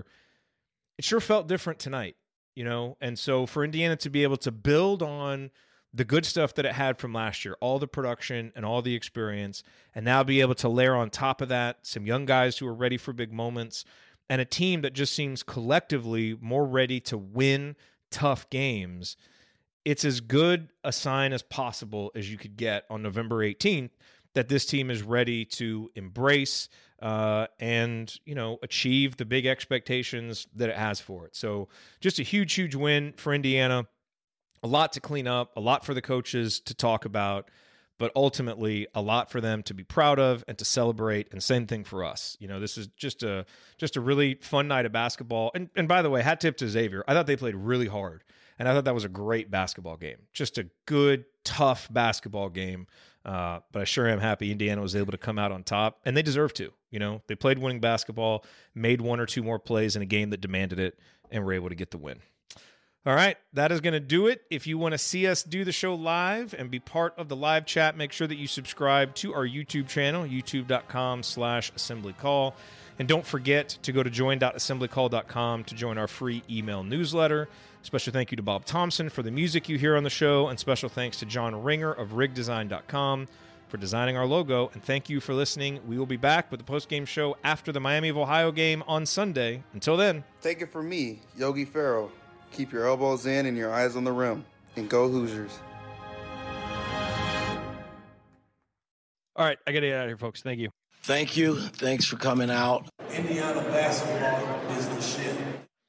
it sure felt different tonight, you know? And so for Indiana to be able to build on the good stuff that it had from last year, all the production and all the experience, and now be able to layer on top of that some young guys who are ready for big moments, and a team that just seems collectively more ready to win tough games, it's as good a sign as possible as you could get on November eighteenth that this team is ready to embrace uh, and, you know, achieve the big expectations that it has for it. So just a huge, huge win for Indiana. A lot to clean up, a lot for the coaches to talk about. but ultimately a lot for them to be proud of and to celebrate, and same thing for us. You know, this is just a just a really fun night of basketball. And and by the way, hat tip to Xavier. I thought they played really hard, and I thought that was a great basketball game. Just a good, tough basketball game. Uh, but I sure am happy Indiana was able to come out on top, and they deserve to. You know, they played winning basketball, made one or two more plays in a game that demanded it, and were able to get the win. All right, that is going to do it. If you want to see us do the show live and be part of the live chat, make sure that you subscribe to our YouTube channel, youtube.com slash assemblycall. And don't forget to go to join dot assembly call dot com to join our free email newsletter. Special thank you to Bob Thompson for the music you hear on the show, and special thanks to John Ringer of rig design dot com for designing our logo. And thank you for listening. We will be back with the postgame show after the Miami of Ohio game on Sunday. Until then. Take it from me, Yogi Ferrell. Keep your elbows in and your eyes on the rim. And go Hoosiers. All right, I got to get out of here, folks. Thank you. Thank you. Thanks for coming out. Indiana basketball is the shit.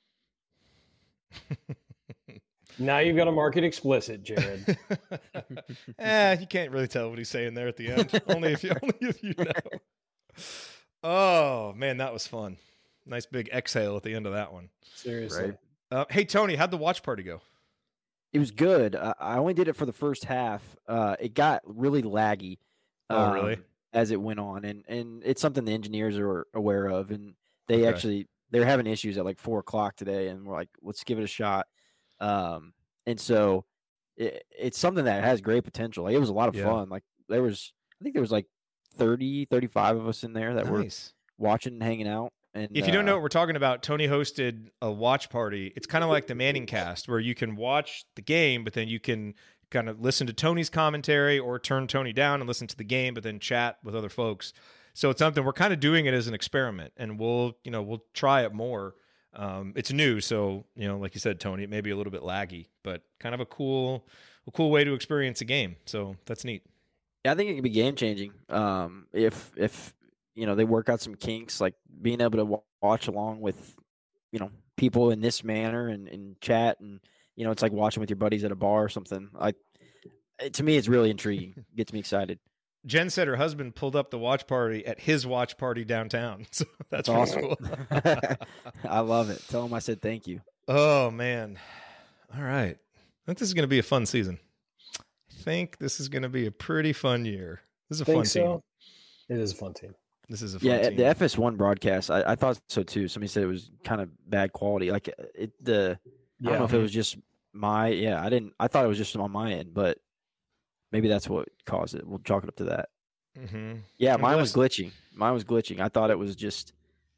Now you've got to mark it explicit, Jared. eh, you can't really tell what he's saying there at the end. only if you only if you know. Oh man, that was fun. Nice big exhale at the end of that one. Seriously. Right. Uh, hey Tony, how'd the watch party go? It was good. Uh, I only did it for the first half. Uh, it got really laggy. Oh, um, really? As it went on, and and it's something the engineers are aware of, and they Okay. actually they're having issues at like four o'clock today, and we're like, let's give it a shot. Um, and so it, it's something that has great potential. Like, it was a lot of Yeah. fun. Like there was, I think there was like thirty, thirty-five of us in there that Nice. were watching and hanging out. And If you don't uh, know what we're talking about, Tony hosted a watch party. It's kind of like the Manning cast, where you can watch the game, but then you can kind of listen to Tony's commentary or turn Tony down and listen to the game, but then chat with other folks. So it's something we're kind of doing it as an experiment, and we'll, you know, we'll try it more. Um, it's new. So, you know, like you said, Tony, it may be a little bit laggy, but kind of a cool, a cool way to experience a game. So that's neat. Yeah, I think it could be game changing. Um, if if you know they work out some kinks, like being able to wa- watch along with, you know, people in this manner and, and chat, and you know, it's like watching with your buddies at a bar or something. Like, it, to me, it's really intriguing. Gets me excited. Jen said her husband pulled up the watch party at his watch party downtown. So that's That's pretty awesome. cool. I love it. Tell him I said thank you. Oh man. All right. I think this is going to be a fun season. I think this is going to be a pretty fun year. This is a Think fun so? team. It is a fun team. This is a fun Yeah, team. the F S one broadcast, I, I thought so too. Somebody said it was kind of bad quality. Like it, the I don't Yeah. know if it was just my yeah. I didn't. I thought it was just on my end, but maybe that's what caused it. We'll chalk it up to that. Mm-hmm. Yeah, And mine was bless- glitching. Mine was glitching. I thought it was just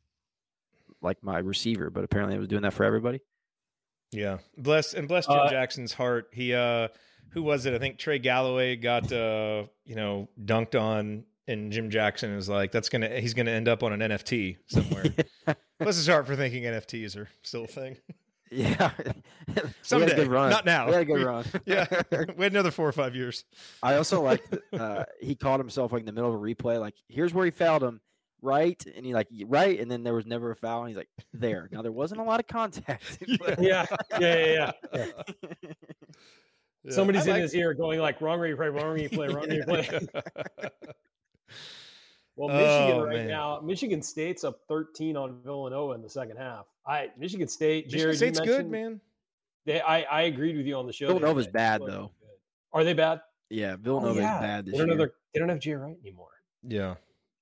like my receiver, but apparently it was doing that for everybody. Yeah. Bless and bless Jim Uh, Jackson's heart. He uh who was it? I think Trey Galloway got uh, you know, dunked on, and Jim Jackson is like, that's gonna he's gonna end up on an N F T somewhere. Bless his heart for thinking N F Ts are still a thing. Yeah, Someday, we had a good run. not now. We had a good We- run. Yeah, we had another four or five years. I also like uh, he caught himself like in the middle of a replay. Like, here's where he fouled him, right? And he like right, and then there was never a foul. And he's like, there. Now there wasn't a lot of contact. but- Yeah, yeah, yeah, yeah. Yeah. Somebody's I in like- his ear going like, wrong replay, wrong replay, wrong replay. Well, Michigan Oh, right man. now, Michigan State's up thirteen on Villanova in the second half. I Michigan State, Michigan Jared, you State's good, mentioned- man. They, I, I agreed with you on the show. the other Villanova's day. bad Look though. good. Are they bad? Yeah, Oh, Villanova's yeah. bad this they don't year. Have their, they don't have Jay Wright anymore. Yeah.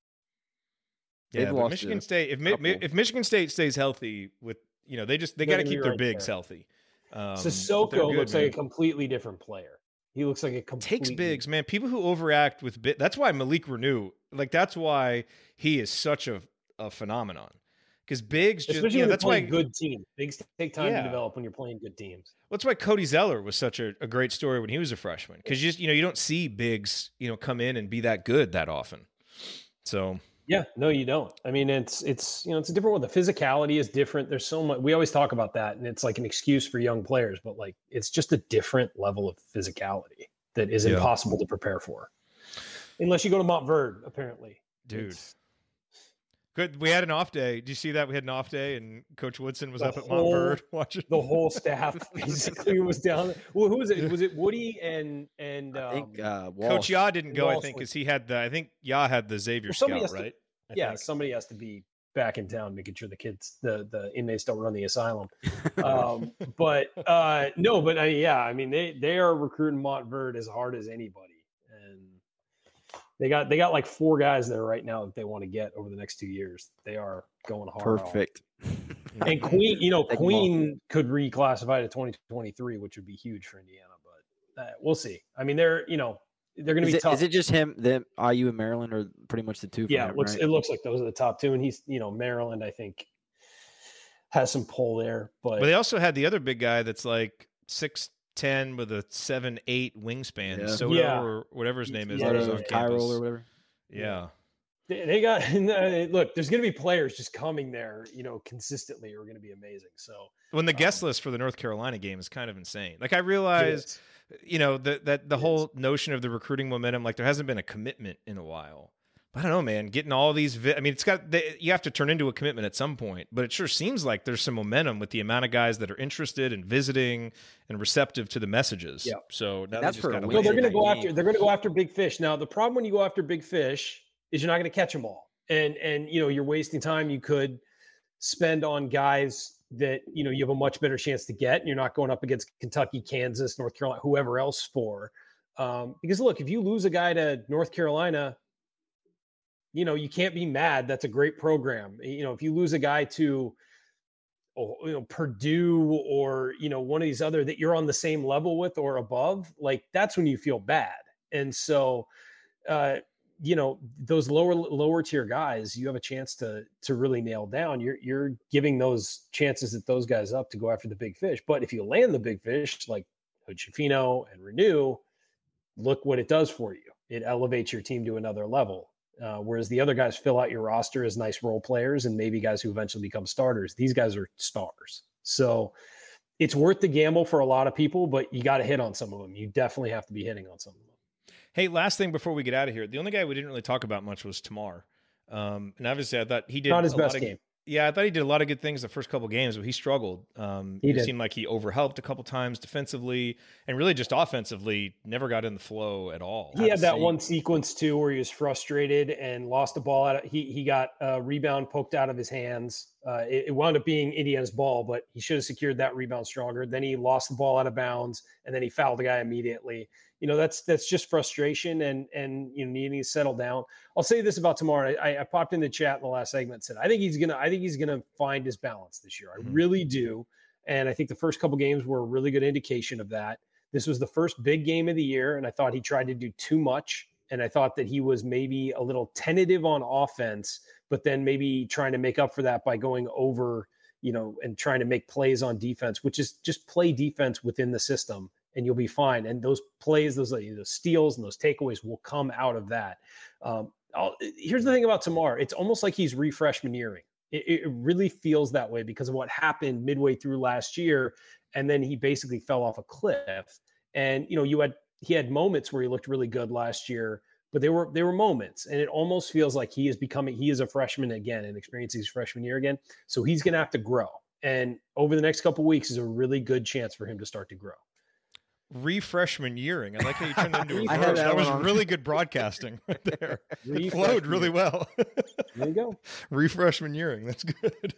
They've Yeah, but lost Michigan a State. If Mi- Mi- couple. if Michigan State stays healthy, with you know, they just they They're got to gonna be keep their right bigs there. healthy. Um, Sissoko they're good, looks man. like a completely different player. He looks like a completely takes bigs, man. People who overact with bit. That's why Malik Renew, like that's why he is such a a phenomenon. Because bigs, just Especially yeah, when that's you're why playing good teams. Bigs take time Yeah. to develop when you're playing good teams. That's why Cody Zeller was such a, a great story when he was a freshman. Because just you know you don't see bigs you know come in and be that good that often. So Yeah, no, you don't. I mean, it's it's you know it's a different one. The physicality is different. There's so much. We always talk about that, and it's like an excuse for young players, but like it's just a different level of physicality that is Yeah. impossible to prepare for, unless you go to Montverde. Apparently, dude, It's- Good. We had an off day. Did you see that? We had an off day, and Coach Woodson was The up at whole- Montverde watching. The whole staff basically was down. Well, who was it? Was it Woody and and um, I think uh, Walsh. Coach Ya didn't go, I Walsh think, was- because he had the. I think Ya had the Xavier Well, somebody Scout, has to- right? I yeah, think. somebody has to be back in town making sure the kids, the the inmates don't run the asylum. Um, but uh, no, but uh, yeah, I mean they they are recruiting Montverde as hard as anybody, and they got they got like four guys there right now that they want to get over the next two years. They are going hard. on. Perfect. And Queen, you know, Take 'em all. Queen could reclassify to twenty twenty-three, which would be huge for Indiana. But uh, we'll see. I mean, they're you know they're going to Is be it, tough. is it just him? Them I U and Maryland are pretty much the two. For Yeah, him, it looks right? it looks like those are the top two, and he's you know Maryland I think has some pull there, but But they also had the other big guy that's like six ten with a seven eight wingspan. Yeah. Soto Yeah. or whatever his name is. Yeah, that yeah, was yeah. on Tyrell campus. or whatever. Yeah. they, they got look. There's going to be players just coming there, you know, consistently are going to be amazing. So When the guest Um, list for the North Carolina game is kind of insane. Like I it realize, is. you know, that that the It whole notion of the recruiting momentum, like there hasn't been a commitment in a while. But I don't know, man. Getting all these, vi- I mean, it's got they, you have to turn into a commitment at some point. But it sure seems like there's some momentum with the amount of guys that are interested and visiting and receptive to the messages. Yeah. So now That's they just for a gotta win. No, wait. they're going to that go game. after. They're going to go after big fish. Now, the problem when you go after big fish is you're not going to catch them all, and and you know you're wasting time. You could spend on guys that you know you have a much better chance to get, and you're not going up against Kentucky, Kansas, North Carolina, whoever else for. Um, because look, if you lose a guy to North Carolina, you know you can't be mad. That's a great program. You know, if you lose a guy to oh, you know Purdue or you know one of these other that you're on the same level with or above, like that's when you feel bad. And so, uh, you know, those lower lower tier guys, you have a chance to to really nail down. You're you're giving those chances at those guys up to go after the big fish. But if you land the big fish like Hood-Schifino and Renew, look what it does for you. It elevates your team to another level. Uh, whereas the other guys fill out your roster as nice role players and maybe guys who eventually become starters. These guys are stars. So it's worth the gamble for a lot of people, but you got to hit on some of them. You definitely have to be hitting on some of them. Hey, last thing before we get out of here. The only guy we didn't really talk about much was Tamar. Um, and obviously I thought he did Not his a lot best of- game. Yeah, I thought he did a lot of good things the first couple games, but he struggled. Um, He it did. seemed like he overhelped a couple times defensively, and really just offensively never got in the flow at all. He had that one sequence too where he was frustrated and lost the ball. Out of, he he got a rebound poked out of his hands. Uh, it, it wound up being Indiana's ball, but he should have secured that rebound stronger. Then he lost the ball out of bounds, and then he fouled the guy immediately. You know, that's that's just frustration and and you know needing to settle down. I'll say this about tomorrow. I, I popped in the chat in the last segment and said I think he's gonna I think he's gonna find his balance this year. I Mhm. really do, and I think the first couple games were a really good indication of that. This was the first big game of the year, and I thought he tried to do too much. And I thought that he was maybe a little tentative on offense, but then maybe trying to make up for that by going over, you know, and trying to make plays on defense, which is just play defense within the system and you'll be fine. And those plays, those, those steals and those takeaways will come out of that. Um, I'll, here's the thing about Tamar. It's almost like he's refreshman yearing. It, it really feels that way because of what happened midway through last year. And then he basically fell off a cliff. And, you know, you had, he had moments where he looked really good last year, but they were, they were moments. And it almost feels like he is becoming, he is a freshman again and experiencing his freshman year again. So he's going to have to grow. And over the next couple of weeks is a really good chance for him to start to grow. Refreshman yearing. I like how you turned it into a I verse. had That, that was one on. really good broadcasting right there. It Refreshman flowed really yearing. well. There you go. Refreshman yearing. That's good.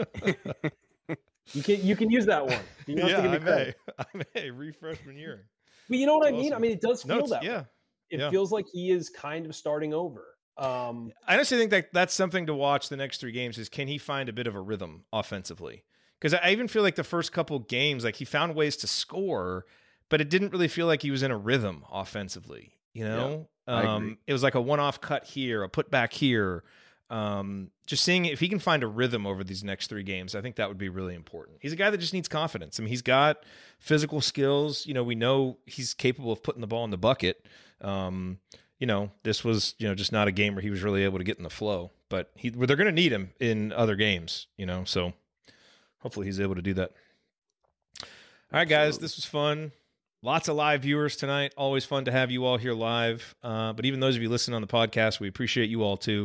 You can, you can use that one. You don't have to yeah, give I me credit. may. I may. Refreshman yearing. But you know what I That's mean? I awesome. mean, it does No, feel it's- that yeah. way. It yeah. feels like he is kind of starting over. Um, I honestly think that that's something to watch the next three games is can he find a bit of a rhythm offensively? Because I even feel like the first couple games, like he found ways to score, but it didn't really feel like he was in a rhythm offensively. You know, I agree. um, it was like a one-off cut here, a put back here. Um, just seeing if he can find a rhythm over these next three games, I think that would be really important. He's a guy that just needs confidence. I mean, he's got physical skills. You know, we know he's capable of putting the ball in the bucket. Um, you know, this was, you know, just not a game where he was really able to get in the flow, but he, they're going to need him in other games, you know, so hopefully he's able to do that. All right, guys, this was fun. Lots of live viewers tonight. Always fun to have you all here live. Uh, but even those of you listening on the podcast, we appreciate you all too.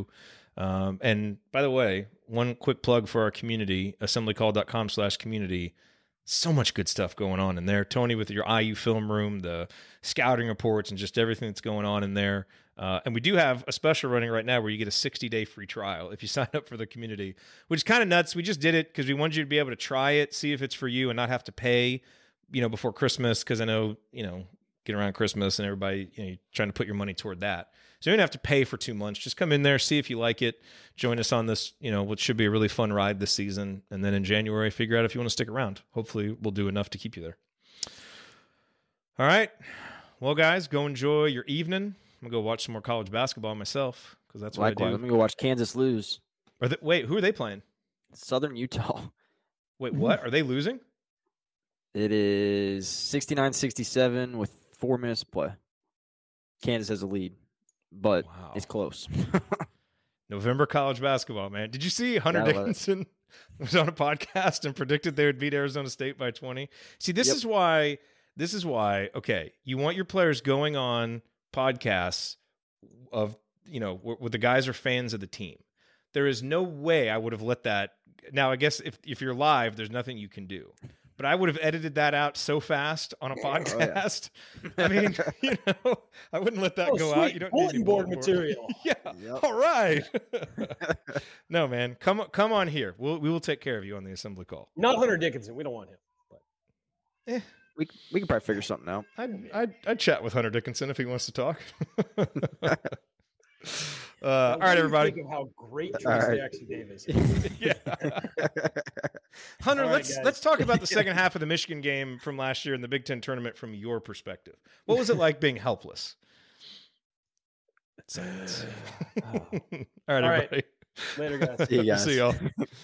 Um, and by the way, one quick plug for our community, assemblycall.com slash community. So much good stuff going on in there. Tony, with your I U film room, the scouting reports, and just everything that's going on in there. Uh, and we do have a special running right now where you get a sixty-day free trial if you sign up for the community, which is kind of nuts. We just did it because we wanted you to be able to try it, see if it's for you, and not have to pay, you know, before Christmas, because I know, you know, get around Christmas and everybody, you know, you're trying to put your money toward that. So you don't have to pay for two months. Just come in there, see if you like it. Join us on this, you know, what should be a really fun ride this season. And then in January, figure out if you want to stick around. Hopefully we'll do enough to keep you there. All right. Well, guys, go enjoy your evening. I'm going to go watch some more college basketball myself because that's what Likewise, I do. I'm going to go watch Kansas lose. Are they, wait, who are they playing? Southern Utah. Wait, what? Are they losing? It is sixty-nine sixty-seven with four minutes to play. Kansas has a lead, but wow. It's close. November college basketball, man. Did you see Hunter yeah, Dickinson was on a podcast and predicted they would beat Arizona State by twenty? See, this yep. is why, this is why, okay, you want your players going on podcasts of, you know, where, where the guys are fans of the team. There is no way I would have let that. Now, I guess if, if you're live, there's nothing you can do. But I would have edited that out so fast on a podcast. Oh, yeah. I mean, you know, I wouldn't let that oh, go sweet. out. You don't bulletin need board board material. yeah. Yep. All right. No, man, come come on here. We'll we will take care of you on the assembly call. Not Hunter Dickinson. We don't want him. But eh. we we can probably figure something out. I'd I'd, I'd chat with Hunter Dickinson if he wants to talk. Uh, well, all right, everybody. Think of how great Trace right. Jackson Davis is. Yeah. Hunter, right, let's guys. let's talk about the second half of the Michigan game from last year in the Big Ten tournament from your perspective. What was it like being helpless? Silence. Oh. All right, all everybody. Right. Later, guys. See you guys. See y'all.